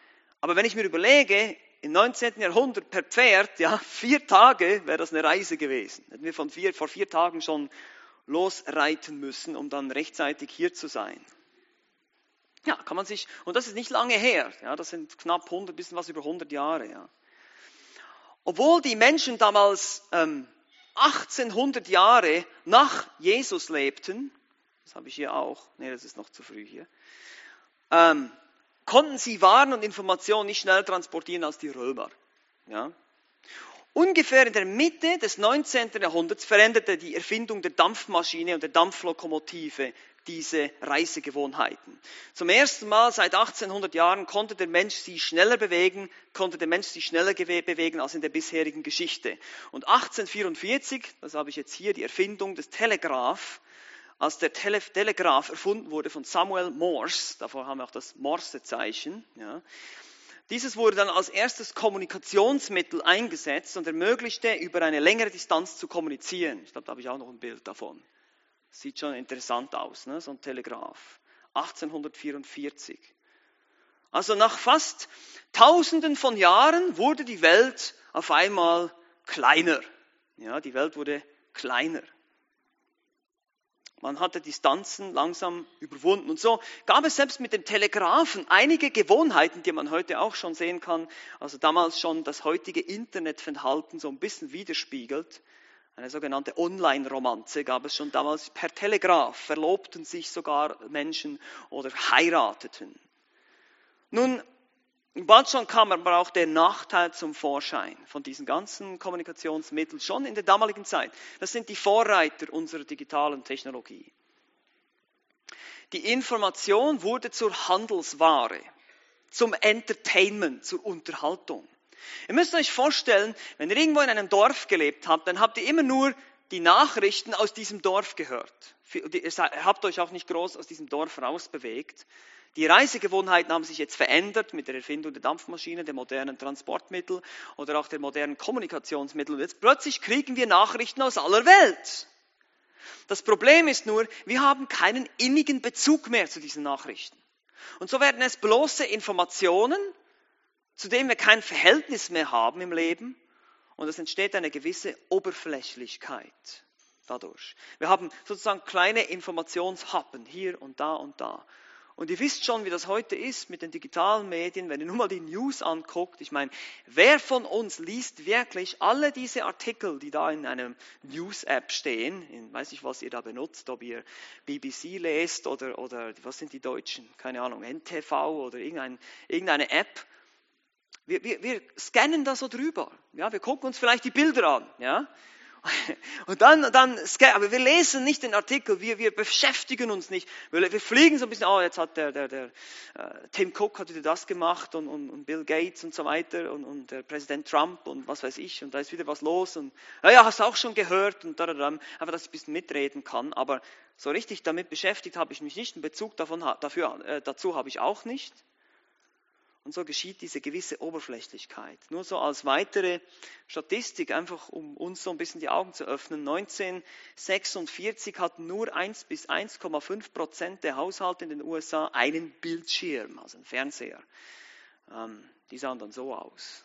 Aber wenn ich mir überlege, im 19. Jahrhundert per Pferd, 4 Tage wäre das eine Reise gewesen. Hätten wir vor 4 Tagen schon losreiten müssen, um dann rechtzeitig hier zu sein. Ja, kann man sich, und das ist nicht lange her, das sind knapp 100, bisschen was über 100 Jahre. Ja. Obwohl die Menschen damals 1800 Jahre nach Jesus lebten, das habe ich hier auch, das ist noch zu früh hier, konnten sie Waren und Informationen nicht schneller transportieren als die Römer. Ja. Ungefähr in der Mitte des 19. Jahrhunderts veränderte die Erfindung der Dampfmaschine und der Dampflokomotive diese Reisegewohnheiten. Zum ersten Mal seit 1800 Jahren konnte der Mensch sich schneller bewegen als in der bisherigen Geschichte. Und 1844, das habe ich jetzt hier, die Erfindung des Telegraph, als der Telegraph erfunden wurde von Samuel Morse, davor haben wir auch das Morsezeichen, dieses wurde dann als erstes Kommunikationsmittel eingesetzt und ermöglichte, über eine längere Distanz zu kommunizieren. Ich glaube, da habe ich auch noch ein Bild davon. Sieht schon interessant aus, so ein Telegraph. 1844. Also nach fast Tausenden von Jahren wurde die Welt auf einmal kleiner. Ja, die Welt wurde kleiner. Man hatte Distanzen langsam überwunden. Und so gab es selbst mit dem Telegraphen einige Gewohnheiten, die man heute auch schon sehen kann. Also damals schon das heutige Internetverhalten so ein bisschen widerspiegelt. Eine sogenannte Online-Romanze gab es schon damals per Telegraph. Verlobten sich sogar Menschen oder heirateten. Nun, bald schon kam aber auch der Nachteil zum Vorschein von diesen ganzen Kommunikationsmitteln, schon in der damaligen Zeit. Das sind die Vorreiter unserer digitalen Technologie. Die Information wurde zur Handelsware, zum Entertainment, zur Unterhaltung. Ihr müsst euch vorstellen, wenn ihr irgendwo in einem Dorf gelebt habt, dann habt ihr immer nur die Nachrichten aus diesem Dorf gehört. Ihr habt euch auch nicht groß aus diesem Dorf rausbewegt. Die Reisegewohnheiten haben sich jetzt verändert mit der Erfindung der Dampfmaschine, der modernen Transportmittel oder auch der modernen Kommunikationsmittel. Und jetzt plötzlich kriegen wir Nachrichten aus aller Welt. Das Problem ist nur, wir haben keinen innigen Bezug mehr zu diesen Nachrichten. Und so werden es bloße Informationen, zu denen wir kein Verhältnis mehr haben im Leben. Und es entsteht eine gewisse Oberflächlichkeit dadurch. Wir haben sozusagen kleine Informationshappen hier und da und da. Und ihr wisst schon, wie das heute ist mit den digitalen Medien, wenn ihr nur mal die News anguckt. Ich meine, wer von uns liest wirklich alle diese Artikel, die da in einer News-App stehen? Ich weiß nicht, was ihr da benutzt, ob ihr BBC lest oder was sind die Deutschen? Keine Ahnung, NTV oder irgendeine App. Wir scannen da so drüber. Ja, wir gucken uns vielleicht die Bilder an. Ja. Und dann aber wir lesen nicht den Artikel, wir beschäftigen uns nicht. Wir fliegen so ein bisschen, jetzt hat der Tim Cook hat wieder das gemacht und Bill Gates und so weiter und der Präsident Trump und was weiß ich und da ist wieder was los und hast du auch schon gehört und einfach, dass ich ein bisschen mitreden kann. Aber so richtig damit beschäftigt habe ich mich nicht, einen Bezug dazu habe ich auch nicht. Und so geschieht diese gewisse Oberflächlichkeit. Nur so als weitere Statistik, einfach um uns so ein bisschen die Augen zu öffnen. 1946 hatten nur 1 bis 1,5% der Haushalte in den USA einen Bildschirm, also einen Fernseher. Die sahen dann so aus.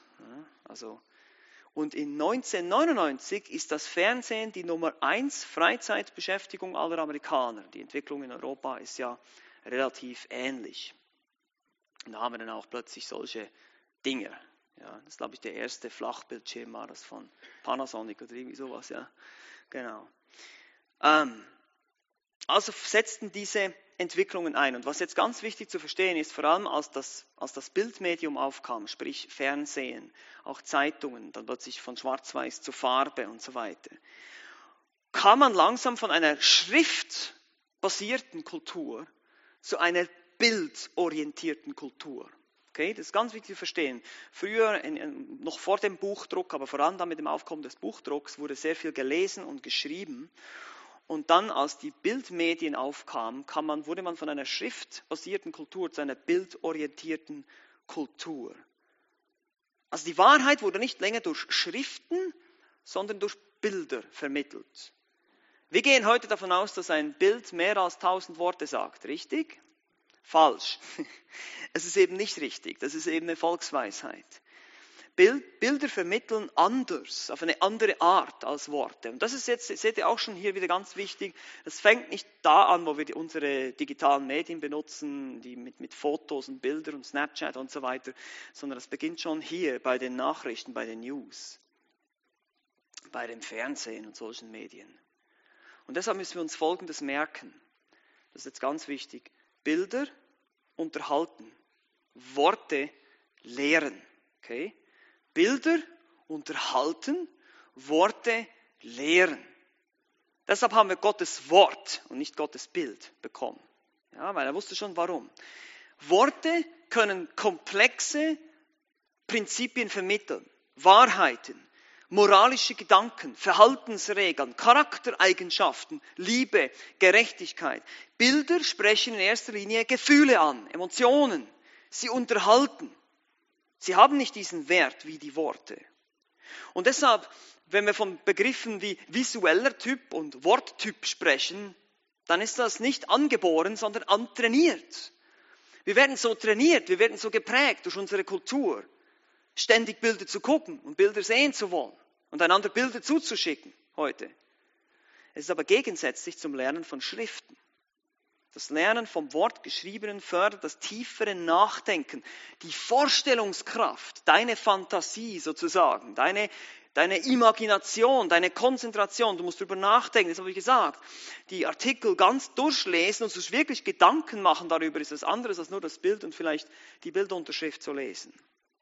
Und in 1999 ist das Fernsehen die Nummer 1 Freizeitbeschäftigung aller Amerikaner. Die Entwicklung in Europa ist ja relativ ähnlich. Und da haben wir dann auch plötzlich solche Dinge. Ja, das ist, glaube ich, der erste Flachbildschirm war das von Panasonic oder irgendwie sowas. Ja, genau. Also setzten diese Entwicklungen ein. Und was jetzt ganz wichtig zu verstehen ist, vor allem als das Bildmedium aufkam, sprich Fernsehen, auch Zeitungen, dann plötzlich von Schwarz-Weiß zu Farbe und so weiter, kam man langsam von einer schriftbasierten Kultur zu einer bildorientierten Kultur. Okay, das ist ganz wichtig zu verstehen. Früher, noch vor dem Buchdruck, aber vor allem dann mit dem Aufkommen des Buchdrucks, wurde sehr viel gelesen und geschrieben. Und dann, als die Bildmedien aufkamen, wurde man von einer schriftbasierten Kultur zu einer bildorientierten Kultur. Also die Wahrheit wurde nicht länger durch Schriften, sondern durch Bilder vermittelt. Wir gehen heute davon aus, dass ein Bild mehr als 1000 Worte sagt, richtig? Falsch. Es ist eben nicht richtig. Das ist eben eine Volksweisheit. Bilder vermitteln anders, auf eine andere Art als Worte. Und das ist jetzt, seht ihr auch schon hier wieder ganz wichtig, das fängt nicht da an, wo wir unsere digitalen Medien benutzen, die mit Fotos und Bildern und Snapchat und so weiter, sondern das beginnt schon hier bei den Nachrichten, bei den News, bei dem Fernsehen und solchen Medien. Und deshalb müssen wir uns Folgendes merken. Das ist jetzt ganz wichtig. Bilder unterhalten, Worte lehren. Okay? Bilder unterhalten, Worte lehren. Deshalb haben wir Gottes Wort und nicht Gottes Bild bekommen. Ja, weil er wusste schon warum. Worte können komplexe Prinzipien vermitteln, Wahrheiten, moralische Gedanken, Verhaltensregeln, Charaktereigenschaften, Liebe, Gerechtigkeit. Bilder sprechen in erster Linie Gefühle an, Emotionen. Sie unterhalten. Sie haben nicht diesen Wert wie die Worte. Und deshalb, wenn wir von Begriffen wie visueller Typ und Worttyp sprechen, dann ist das nicht angeboren, sondern antrainiert. Wir werden so trainiert, wir werden so geprägt durch unsere Kultur, ständig Bilder zu gucken und Bilder sehen zu wollen und einander Bilder zuzuschicken heute. Es ist aber gegensätzlich zum Lernen von Schriften. Das Lernen vom Wortgeschriebenen fördert das tiefere Nachdenken, die Vorstellungskraft, deine Fantasie sozusagen, deine Imagination, deine Konzentration. Du musst darüber nachdenken, das habe ich gesagt. Die Artikel ganz durchlesen und sich wirklich Gedanken machen darüber, ist etwas anderes als nur das Bild und vielleicht die Bildunterschrift zu lesen.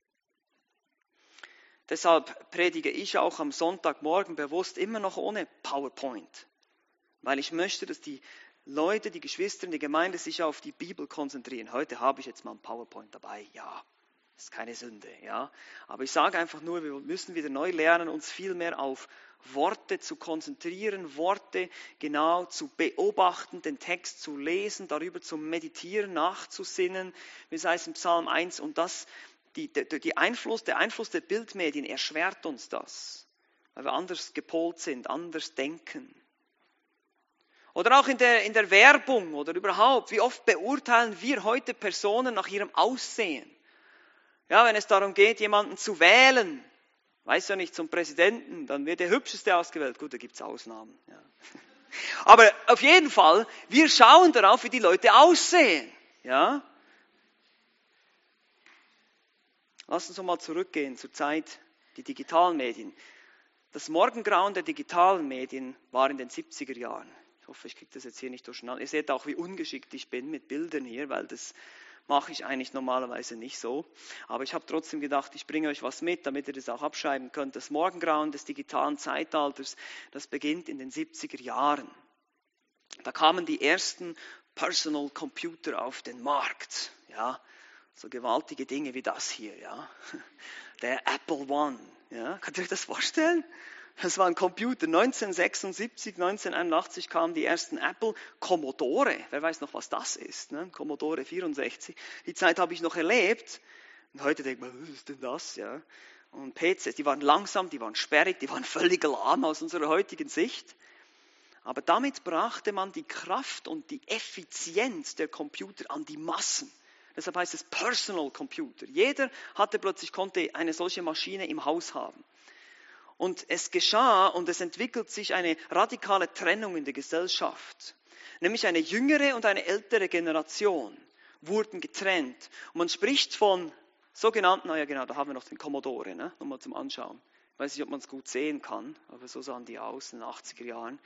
Deshalb predige ich auch am Sonntagmorgen bewusst immer noch ohne PowerPoint, weil ich möchte, dass die Leute, die Geschwister in der Gemeinde sich auf die Bibel konzentrieren. Heute habe ich jetzt mal ein PowerPoint dabei, ja, das ist keine Sünde, ja. Aber ich sage einfach nur, wir müssen wieder neu lernen, uns viel mehr auf Worte zu konzentrieren, Worte genau zu beobachten, den Text zu lesen, darüber zu meditieren, nachzusinnen, wie es heißt im Psalm 1. Und der Einfluss der Bildmedien erschwert uns das, weil wir anders gepolt sind, anders denken. Oder auch in der Werbung oder überhaupt, wie oft beurteilen wir heute Personen nach ihrem Aussehen? Ja, wenn es darum geht, jemanden zu wählen, weiß ja nicht, zum Präsidenten, dann wird der Hübscheste ausgewählt. Gut, da gibt es Ausnahmen. Ja. Aber auf jeden Fall, wir schauen darauf, wie die Leute aussehen. Ja? Lass uns mal zurückgehen zur Zeit der digitalen Medien. Das Morgengrauen der digitalen Medien war in den 70er Jahren. Ich hoffe, ich kriege das jetzt hier nicht durcheinander. Ihr seht auch, wie ungeschickt ich bin mit Bildern hier, weil das mache ich eigentlich normalerweise nicht so. Aber ich habe trotzdem gedacht, ich bringe euch was mit, damit ihr das auch abschreiben könnt. Das Morgengrauen des digitalen Zeitalters, das beginnt in den 70er Jahren. Da kamen die ersten Personal Computer auf den Markt. Ja, so gewaltige Dinge wie das hier. Ja, der Apple One. Ja, könnt ihr euch das vorstellen? Das war ein Computer. 1976, 1981 kamen die ersten Apple Commodore. Wer weiß noch, was das ist? Ne? Commodore 64. Die Zeit habe ich noch erlebt. Und heute denkt man, was ist denn das? Ja? Und PCs, die waren langsam, die waren sperrig, die waren völlig lahm aus unserer heutigen Sicht. Aber damit brachte man die Kraft und die Effizienz der Computer an die Massen. Deshalb heißt es Personal Computer. Jeder konnte eine solche Maschine im Haus haben. Und es geschah und es entwickelt sich eine radikale Trennung in der Gesellschaft. Nämlich eine jüngere und eine ältere Generation wurden getrennt. Und man spricht von sogenannten, da haben wir noch den Commodore, ne? Nochmal zum Anschauen. Ich weiß nicht, ob man es gut sehen kann, aber so sahen die aus in den 80er Jahren.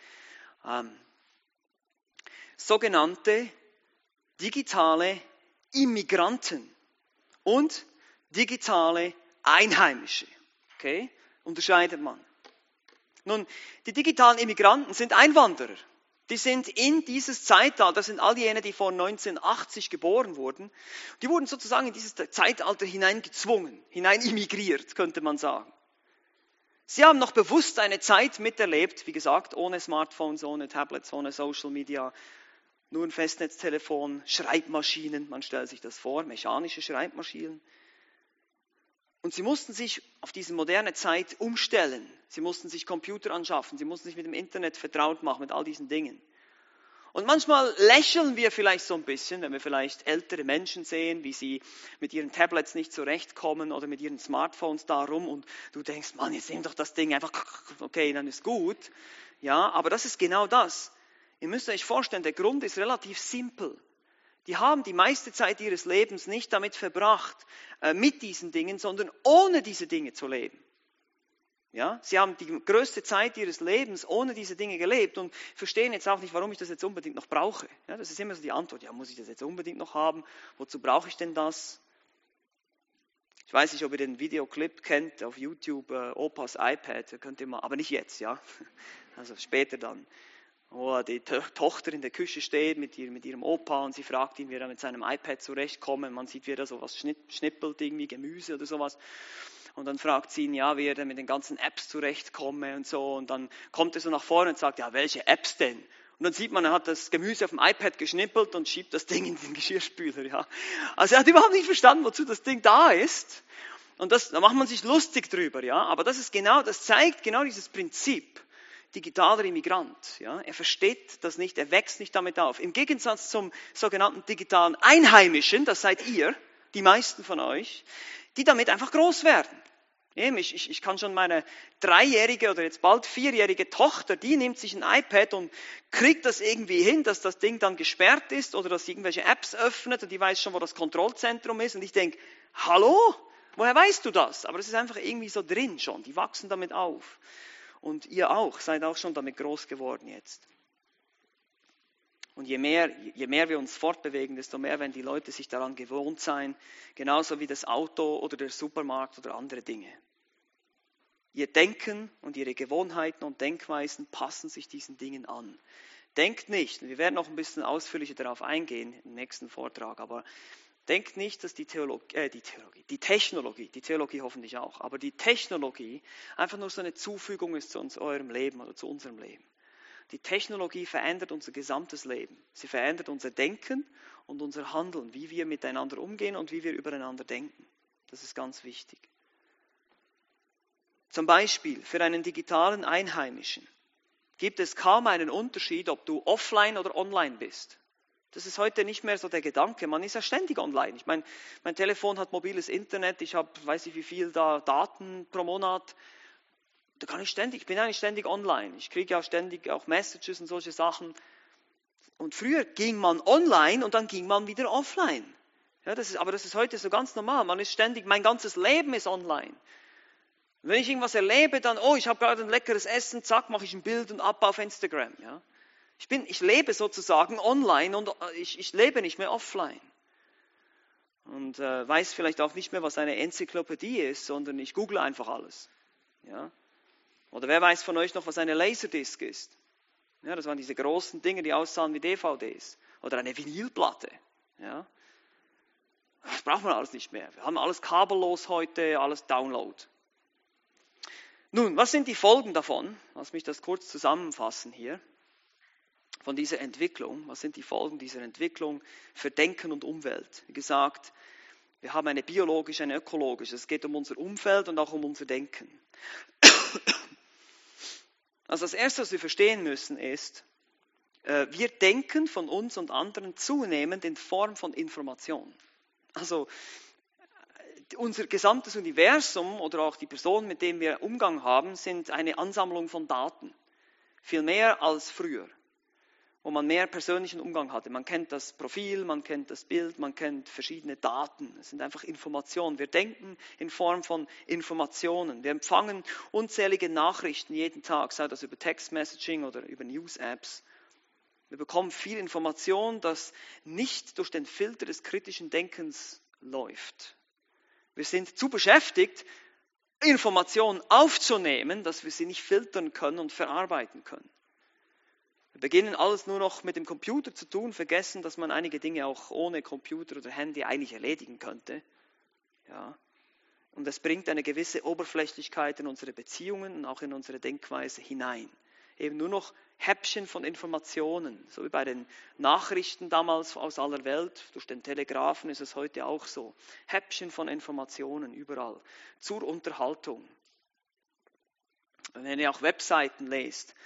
Sogenannte digitale Immigranten und digitale Einheimische. Okay? Unterscheidet man. Nun, die digitalen Immigranten sind Einwanderer. Die sind in dieses Zeitalter, das sind all jene, die vor 1980 geboren wurden, die wurden sozusagen in dieses Zeitalter hineingezwungen, hineinimmigriert, könnte man sagen. Sie haben noch bewusst eine Zeit miterlebt, wie gesagt, ohne Smartphones, ohne Tablets, ohne Social Media, nur ein Festnetztelefon, Schreibmaschinen, man stellt sich das vor, mechanische Schreibmaschinen. Und sie mussten sich auf diese moderne Zeit umstellen. Sie mussten sich Computer anschaffen. Sie mussten sich mit dem Internet vertraut machen, mit all diesen Dingen. Und manchmal lächeln wir vielleicht so ein bisschen, wenn wir vielleicht ältere Menschen sehen, wie sie mit ihren Tablets nicht zurechtkommen oder mit ihren Smartphones da rum und du denkst, Mann, jetzt nimm doch das Ding einfach, okay, dann ist gut. Ja, aber das ist genau das. Ihr müsst euch vorstellen, der Grund ist relativ simpel. Die haben die meiste Zeit ihres Lebens nicht damit verbracht, mit diesen Dingen, sondern ohne diese Dinge zu leben. Ja, sie haben die größte Zeit ihres Lebens ohne diese Dinge gelebt und verstehen jetzt auch nicht, warum ich das jetzt unbedingt noch brauche. Ja, das ist immer so die Antwort, ja, muss ich das jetzt unbedingt noch haben? Wozu brauche ich denn das? Ich weiß nicht, ob ihr den Videoclip kennt auf YouTube, Opas iPad, könnt ihr mal, aber nicht jetzt, ja, also später dann. Wo die Tochter in der Küche steht mit ihrem Opa und sie fragt ihn, wie er mit seinem iPad zurechtkommt. Man sieht, wie er da sowas schnippelt, irgendwie Gemüse oder sowas. Und dann fragt sie ihn, ja, wie er denn mit den ganzen Apps zurechtkomme und so. Und dann kommt er so nach vorne und sagt, ja, welche Apps denn? Und dann sieht man, er hat das Gemüse auf dem iPad geschnippelt und schiebt das Ding in den Geschirrspüler. Ja. Also er hat überhaupt nicht verstanden, wozu das Ding da ist. Und da macht man sich lustig drüber. Ja. Aber das zeigt genau dieses Prinzip. Digitaler Immigrant. Ja. Er versteht das nicht, er wächst nicht damit auf. Im Gegensatz zum sogenannten digitalen Einheimischen, das seid ihr, die meisten von euch, die damit einfach groß werden. Ich kann schon meine 3-jährige oder jetzt bald 4-jährige Tochter, die nimmt sich ein iPad und kriegt das irgendwie hin, dass das Ding dann gesperrt ist oder dass sie irgendwelche Apps öffnet und die weiß schon, wo das Kontrollzentrum ist. Und ich denke, hallo, woher weißt du das? Aber es ist einfach irgendwie so drin schon, die wachsen damit auf. Und ihr auch, seid auch schon damit groß geworden jetzt. Und je mehr wir uns fortbewegen, desto mehr werden die Leute sich daran gewohnt sein, genauso wie das Auto oder der Supermarkt oder andere Dinge. Ihr Denken und ihre Gewohnheiten und Denkweisen passen sich diesen Dingen an. Denkt nicht, und wir werden noch ein bisschen ausführlicher darauf eingehen im nächsten Vortrag, aber denkt nicht, dass die Technologie hoffentlich auch, aber die Technologie einfach nur so eine Zufügung ist zu eurem Leben oder zu unserem Leben. Die Technologie verändert unser gesamtes Leben. Sie verändert unser Denken und unser Handeln, wie wir miteinander umgehen und wie wir übereinander denken. Das ist ganz wichtig. Zum Beispiel für einen digitalen Einheimischen gibt es kaum einen Unterschied, ob du offline oder online bist. Das ist heute nicht mehr so der Gedanke. Man ist ja ständig online. Ich meine, mein Telefon hat mobiles Internet. Ich habe, weiß ich wie viel da Daten pro Monat. Da kann ich bin eigentlich ständig online. Ich kriege ja ständig auch Messages und solche Sachen. Und früher ging man online und dann ging man wieder offline. Ja, aber das ist heute so ganz normal. Man ist ständig, mein ganzes Leben ist online. Und wenn ich irgendwas erlebe, dann, ich habe gerade ein leckeres Essen, zack, mache ich ein Bild und ab auf Instagram. Ja. Ich lebe sozusagen online und ich lebe nicht mehr offline. Und weiß vielleicht auch nicht mehr, was eine Enzyklopädie ist, sondern ich google einfach alles. Ja. Oder wer weiß von euch noch, was eine Laserdisc ist? Ja, das waren diese großen Dinge, die aussahen wie DVDs. Oder eine Vinylplatte. Ja. Das braucht man alles nicht mehr. Wir haben alles kabellos heute, alles Download. Nun, was sind die Folgen davon? Lass mich das kurz zusammenfassen hier. Von dieser Entwicklung. Was sind die Folgen dieser Entwicklung für Denken und Umwelt? Wie gesagt, wir haben eine biologische, eine ökologische. Es geht um unser Umfeld und auch um unser Denken. Also das Erste, was wir verstehen müssen, ist, wir denken von uns und anderen zunehmend in Form von Information. Also unser gesamtes Universum oder auch die Personen, mit denen wir Umgang haben, sind eine Ansammlung von Daten. Viel mehr als früher, wo man mehr persönlichen Umgang hatte. Man kennt das Profil, man kennt das Bild, man kennt verschiedene Daten. Es sind einfach Informationen. Wir denken in Form von Informationen. Wir empfangen unzählige Nachrichten jeden Tag, sei das über Text-Messaging oder über News-Apps. Wir bekommen viel Information, das nicht durch den Filter des kritischen Denkens läuft. Wir sind zu beschäftigt, Informationen aufzunehmen, dass wir sie nicht filtern können und verarbeiten können. Wir beginnen alles nur noch mit dem Computer zu tun, vergessen, dass man einige Dinge auch ohne Computer oder Handy eigentlich erledigen könnte. Ja. Und es bringt eine gewisse Oberflächlichkeit in unsere Beziehungen und auch in unsere Denkweise hinein. Eben nur noch Häppchen von Informationen, so wie bei den Nachrichten damals aus aller Welt, durch den Telegrafen ist es heute auch so. Häppchen von Informationen überall, zur Unterhaltung. Und wenn ihr auch Webseiten lest,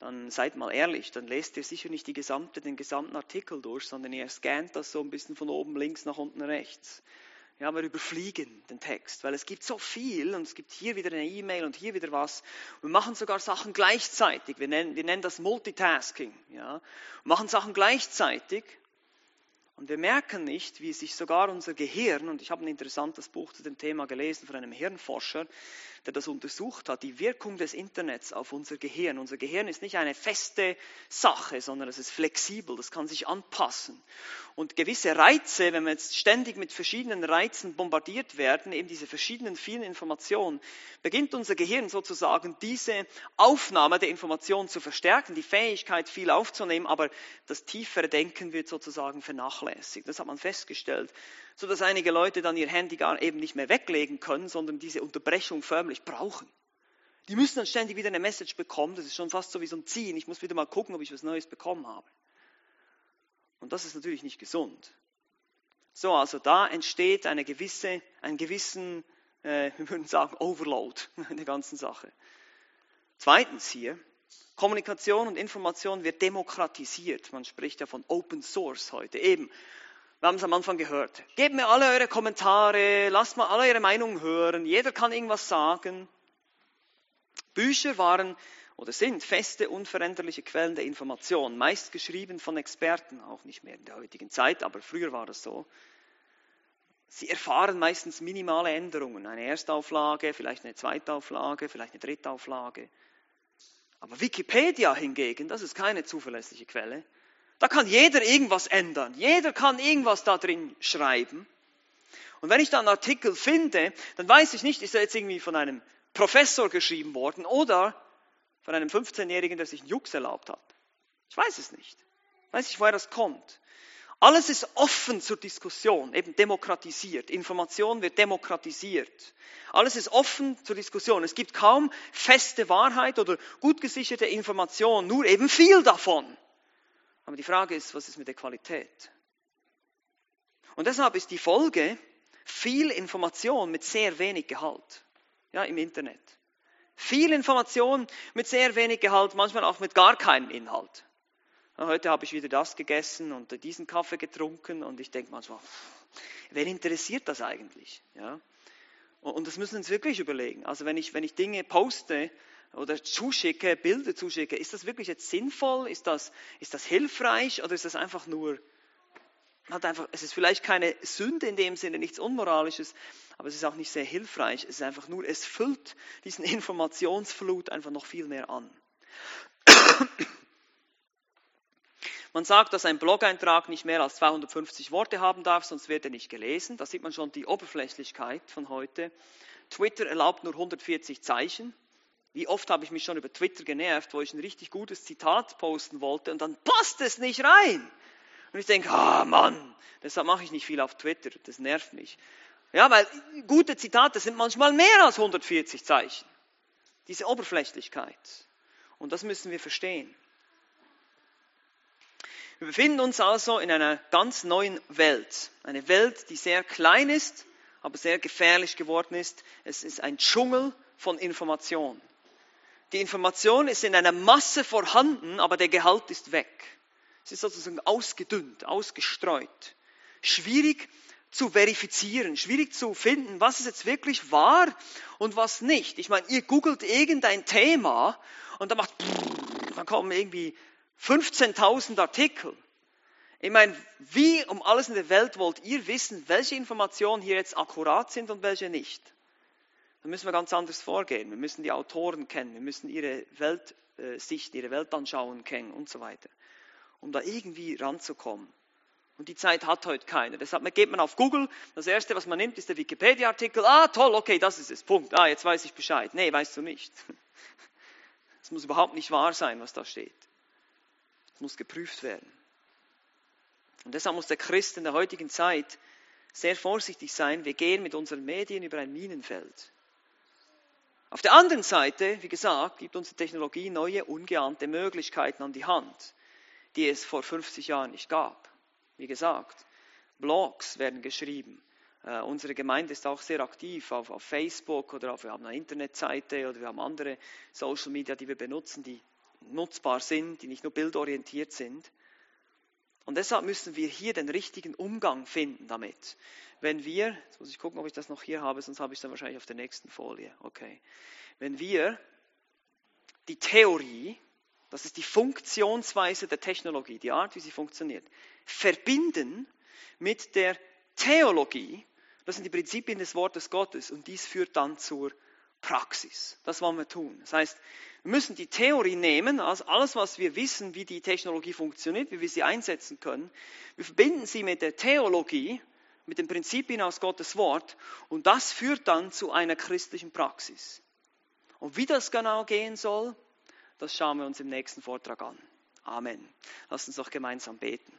dann seid mal ehrlich, dann lest ihr sicher nicht den gesamten Artikel durch, sondern ihr scannt das so ein bisschen von oben links nach unten rechts. Ja, wir überfliegen den Text, weil es gibt so viel und es gibt hier wieder eine E-Mail und hier wieder was. Wir machen sogar Sachen gleichzeitig. Wir nennen das Multitasking. Ja. Wir machen Sachen gleichzeitig und wir merken nicht, wie sich sogar unser Gehirn, und ich habe ein interessantes Buch zu dem Thema gelesen von einem Hirnforscher, der das untersucht hat, die Wirkung des Internets auf unser Gehirn. Unser Gehirn ist nicht eine feste Sache, sondern es ist flexibel, das kann sich anpassen. Und gewisse Reize, wenn wir jetzt ständig mit verschiedenen Reizen bombardiert werden, eben diese verschiedenen vielen Informationen, beginnt unser Gehirn sozusagen diese Aufnahme der Information zu verstärken, die Fähigkeit viel aufzunehmen, aber das tiefere Denken wird sozusagen vernachlässigt. Das hat man festgestellt, sodass einige Leute dann ihr Handy gar eben nicht mehr weglegen können, sondern diese Unterbrechung förmlich brauchen. Die müssen dann ständig wieder eine Message bekommen, das ist schon fast so wie so ein Ziehen, ich muss wieder mal gucken, ob ich was Neues bekommen habe. Und das ist natürlich nicht gesund. So, also da entsteht einen gewissen, wir würden sagen, Overload in der ganzen Sache. Zweitens hier, Kommunikation und Information wird demokratisiert. Man spricht ja von Open Source heute. Eben, wir haben es am Anfang gehört. Gebt mir alle eure Kommentare, lasst mal alle eure Meinungen hören, jeder kann irgendwas sagen. Bücher waren oder sind feste, unveränderliche Quellen der Information, meist geschrieben von Experten, auch nicht mehr in der heutigen Zeit, aber früher war das so. Sie erfahren meistens minimale Änderungen, eine Erstauflage, vielleicht eine Zweitauflage, vielleicht eine Drittauflage. Aber Wikipedia hingegen, das ist keine zuverlässige Quelle. Da kann jeder irgendwas ändern, jeder kann irgendwas da drin schreiben. Und wenn ich da einen Artikel finde, dann weiß ich nicht, ist er jetzt irgendwie von einem Professor geschrieben worden oder von einem 15-Jährigen, der sich einen Jux erlaubt hat. Ich weiß es nicht. Ich weiß nicht, woher das kommt. Alles ist offen zur Diskussion, eben demokratisiert. Information wird demokratisiert. Alles ist offen zur Diskussion. Es gibt kaum feste Wahrheit oder gut gesicherte Information, nur eben viel davon. Aber die Frage ist, was ist mit der Qualität? Und deshalb ist die Folge viel Information mit sehr wenig Gehalt. Ja, im Internet. Viel Information mit sehr wenig Gehalt, manchmal auch mit gar keinem Inhalt. Ja, heute habe ich wieder das gegessen und diesen Kaffee getrunken und ich denke manchmal, wen interessiert das eigentlich? Ja? Und das müssen wir uns wirklich überlegen. Also wenn ich Dinge poste oder zuschicke, Bilder zuschicke, ist das wirklich jetzt sinnvoll? Ist das hilfreich oder ist das einfach nur, es ist vielleicht keine Sünde in dem Sinne, nichts Unmoralisches, aber es ist auch nicht sehr hilfreich. Es ist einfach nur, es füllt diesen Informationsflut einfach noch viel mehr an. Man sagt, dass ein Blog-Eintrag nicht mehr als 250 Worte haben darf, sonst wird er nicht gelesen. Da sieht man schon die Oberflächlichkeit von heute. Twitter erlaubt nur 140 Zeichen. Wie oft habe ich mich schon über Twitter genervt, wo ich ein richtig gutes Zitat posten wollte und dann passt es nicht rein. Und ich denke, Mann, deshalb mache ich nicht viel auf Twitter, das nervt mich. Ja, weil gute Zitate sind manchmal mehr als 140 Zeichen. Diese Oberflächlichkeit. Und das müssen wir verstehen. Wir befinden uns also in einer ganz neuen Welt. Eine Welt, die sehr klein ist, aber sehr gefährlich geworden ist. Es ist ein Dschungel von Information. Die Information ist in einer Masse vorhanden, aber der Gehalt ist weg. Es ist sozusagen ausgedünnt, ausgestreut. Schwierig zu verifizieren, schwierig zu finden, was ist jetzt wirklich wahr und was nicht. Ich meine, ihr googelt irgendein Thema und dann kommen irgendwie 15.000 Artikel. Ich meine, wie um alles in der Welt wollt ihr wissen, welche Informationen hier jetzt akkurat sind und welche nicht? Dann müssen wir ganz anders vorgehen. Wir müssen die Autoren kennen, wir müssen ihre Weltsicht, ihre Weltanschauung kennen und so weiter, um da irgendwie ranzukommen. Und die Zeit hat heute keiner. Deshalb geht man auf Google, das Erste, was man nimmt, ist der Wikipedia-Artikel. Toll, okay, das ist es, Punkt. Jetzt weiß ich Bescheid. Nee, weißt du nicht. Es muss überhaupt nicht wahr sein, was da steht. Es muss geprüft werden. Und deshalb muss der Christ in der heutigen Zeit sehr vorsichtig sein. Wir gehen mit unseren Medien über ein Minenfeld. Auf der anderen Seite, wie gesagt, gibt unsere Technologie neue, ungeahnte Möglichkeiten an die Hand, die es vor 50 Jahren nicht gab. Wie gesagt, Blogs werden geschrieben. Unsere Gemeinde ist auch sehr aktiv auf Facebook oder wir haben eine Internetseite oder wir haben andere Social Media, die wir benutzen, die nutzbar sind, die nicht nur bildorientiert sind. Und deshalb müssen wir hier den richtigen Umgang finden damit. Wenn wir, jetzt muss ich gucken, ob ich das noch hier habe, sonst habe ich es dann wahrscheinlich auf der nächsten Folie. Okay. Wenn wir die Theorie, das ist die Funktionsweise der Technologie, die Art, wie sie funktioniert, verbinden mit der Theologie, das sind die Prinzipien des Wortes Gottes und dies führt dann zur Praxis. Das wollen wir tun. Das heißt, wir müssen die Theorie nehmen, also alles, was wir wissen, wie die Technologie funktioniert, wie wir sie einsetzen können. Wir verbinden sie mit der Theologie, mit den Prinzipien aus Gottes Wort und das führt dann zu einer christlichen Praxis. Und wie das genau gehen soll, das schauen wir uns im nächsten Vortrag an. Amen. Lasst uns doch gemeinsam beten.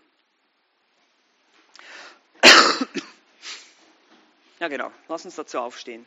Ja genau, lass uns dazu aufstehen.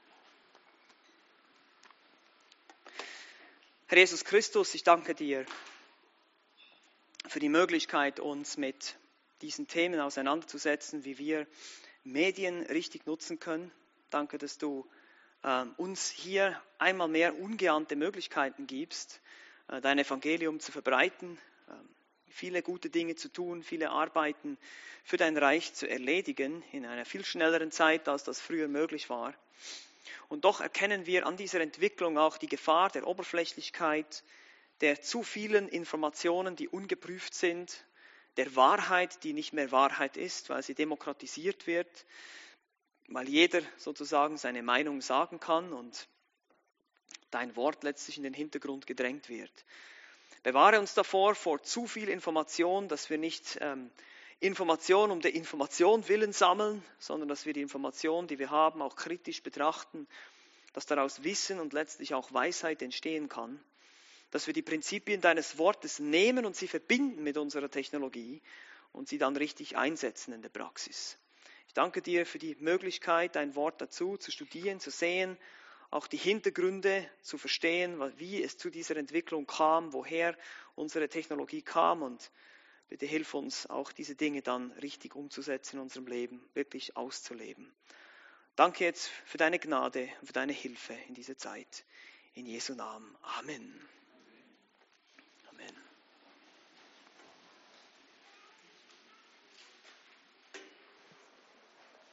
Herr Jesus Christus, ich danke dir für die Möglichkeit, uns mit diesen Themen auseinanderzusetzen, wie wir Medien richtig nutzen können. Danke, dass du uns hier einmal mehr ungeahnte Möglichkeiten gibst, dein Evangelium zu verbreiten, viele gute Dinge zu tun, viele Arbeiten für dein Reich zu erledigen, in einer viel schnelleren Zeit, als das früher möglich war. Und doch erkennen wir an dieser Entwicklung auch die Gefahr der Oberflächlichkeit, der zu vielen Informationen, die ungeprüft sind, der Wahrheit, die nicht mehr Wahrheit ist, weil sie demokratisiert wird, weil jeder sozusagen seine Meinung sagen kann und dein Wort letztlich in den Hintergrund gedrängt wird. Bewahre uns davor vor zu viel Information, dass wir nicht Information um der Information willen sammeln, sondern dass wir die Information, die wir haben, auch kritisch betrachten, dass daraus Wissen und letztlich auch Weisheit entstehen kann, dass wir die Prinzipien deines Wortes nehmen und sie verbinden mit unserer Technologie und sie dann richtig einsetzen in der Praxis. Ich danke dir für die Möglichkeit, dein Wort dazu zu studieren, zu sehen, auch die Hintergründe zu verstehen, wie es zu dieser Entwicklung kam, woher unsere Technologie kam und bitte hilf uns, auch diese Dinge dann richtig umzusetzen in unserem Leben, wirklich auszuleben. Danke jetzt für deine Gnade und für deine Hilfe in dieser Zeit. In Jesu Namen. Amen.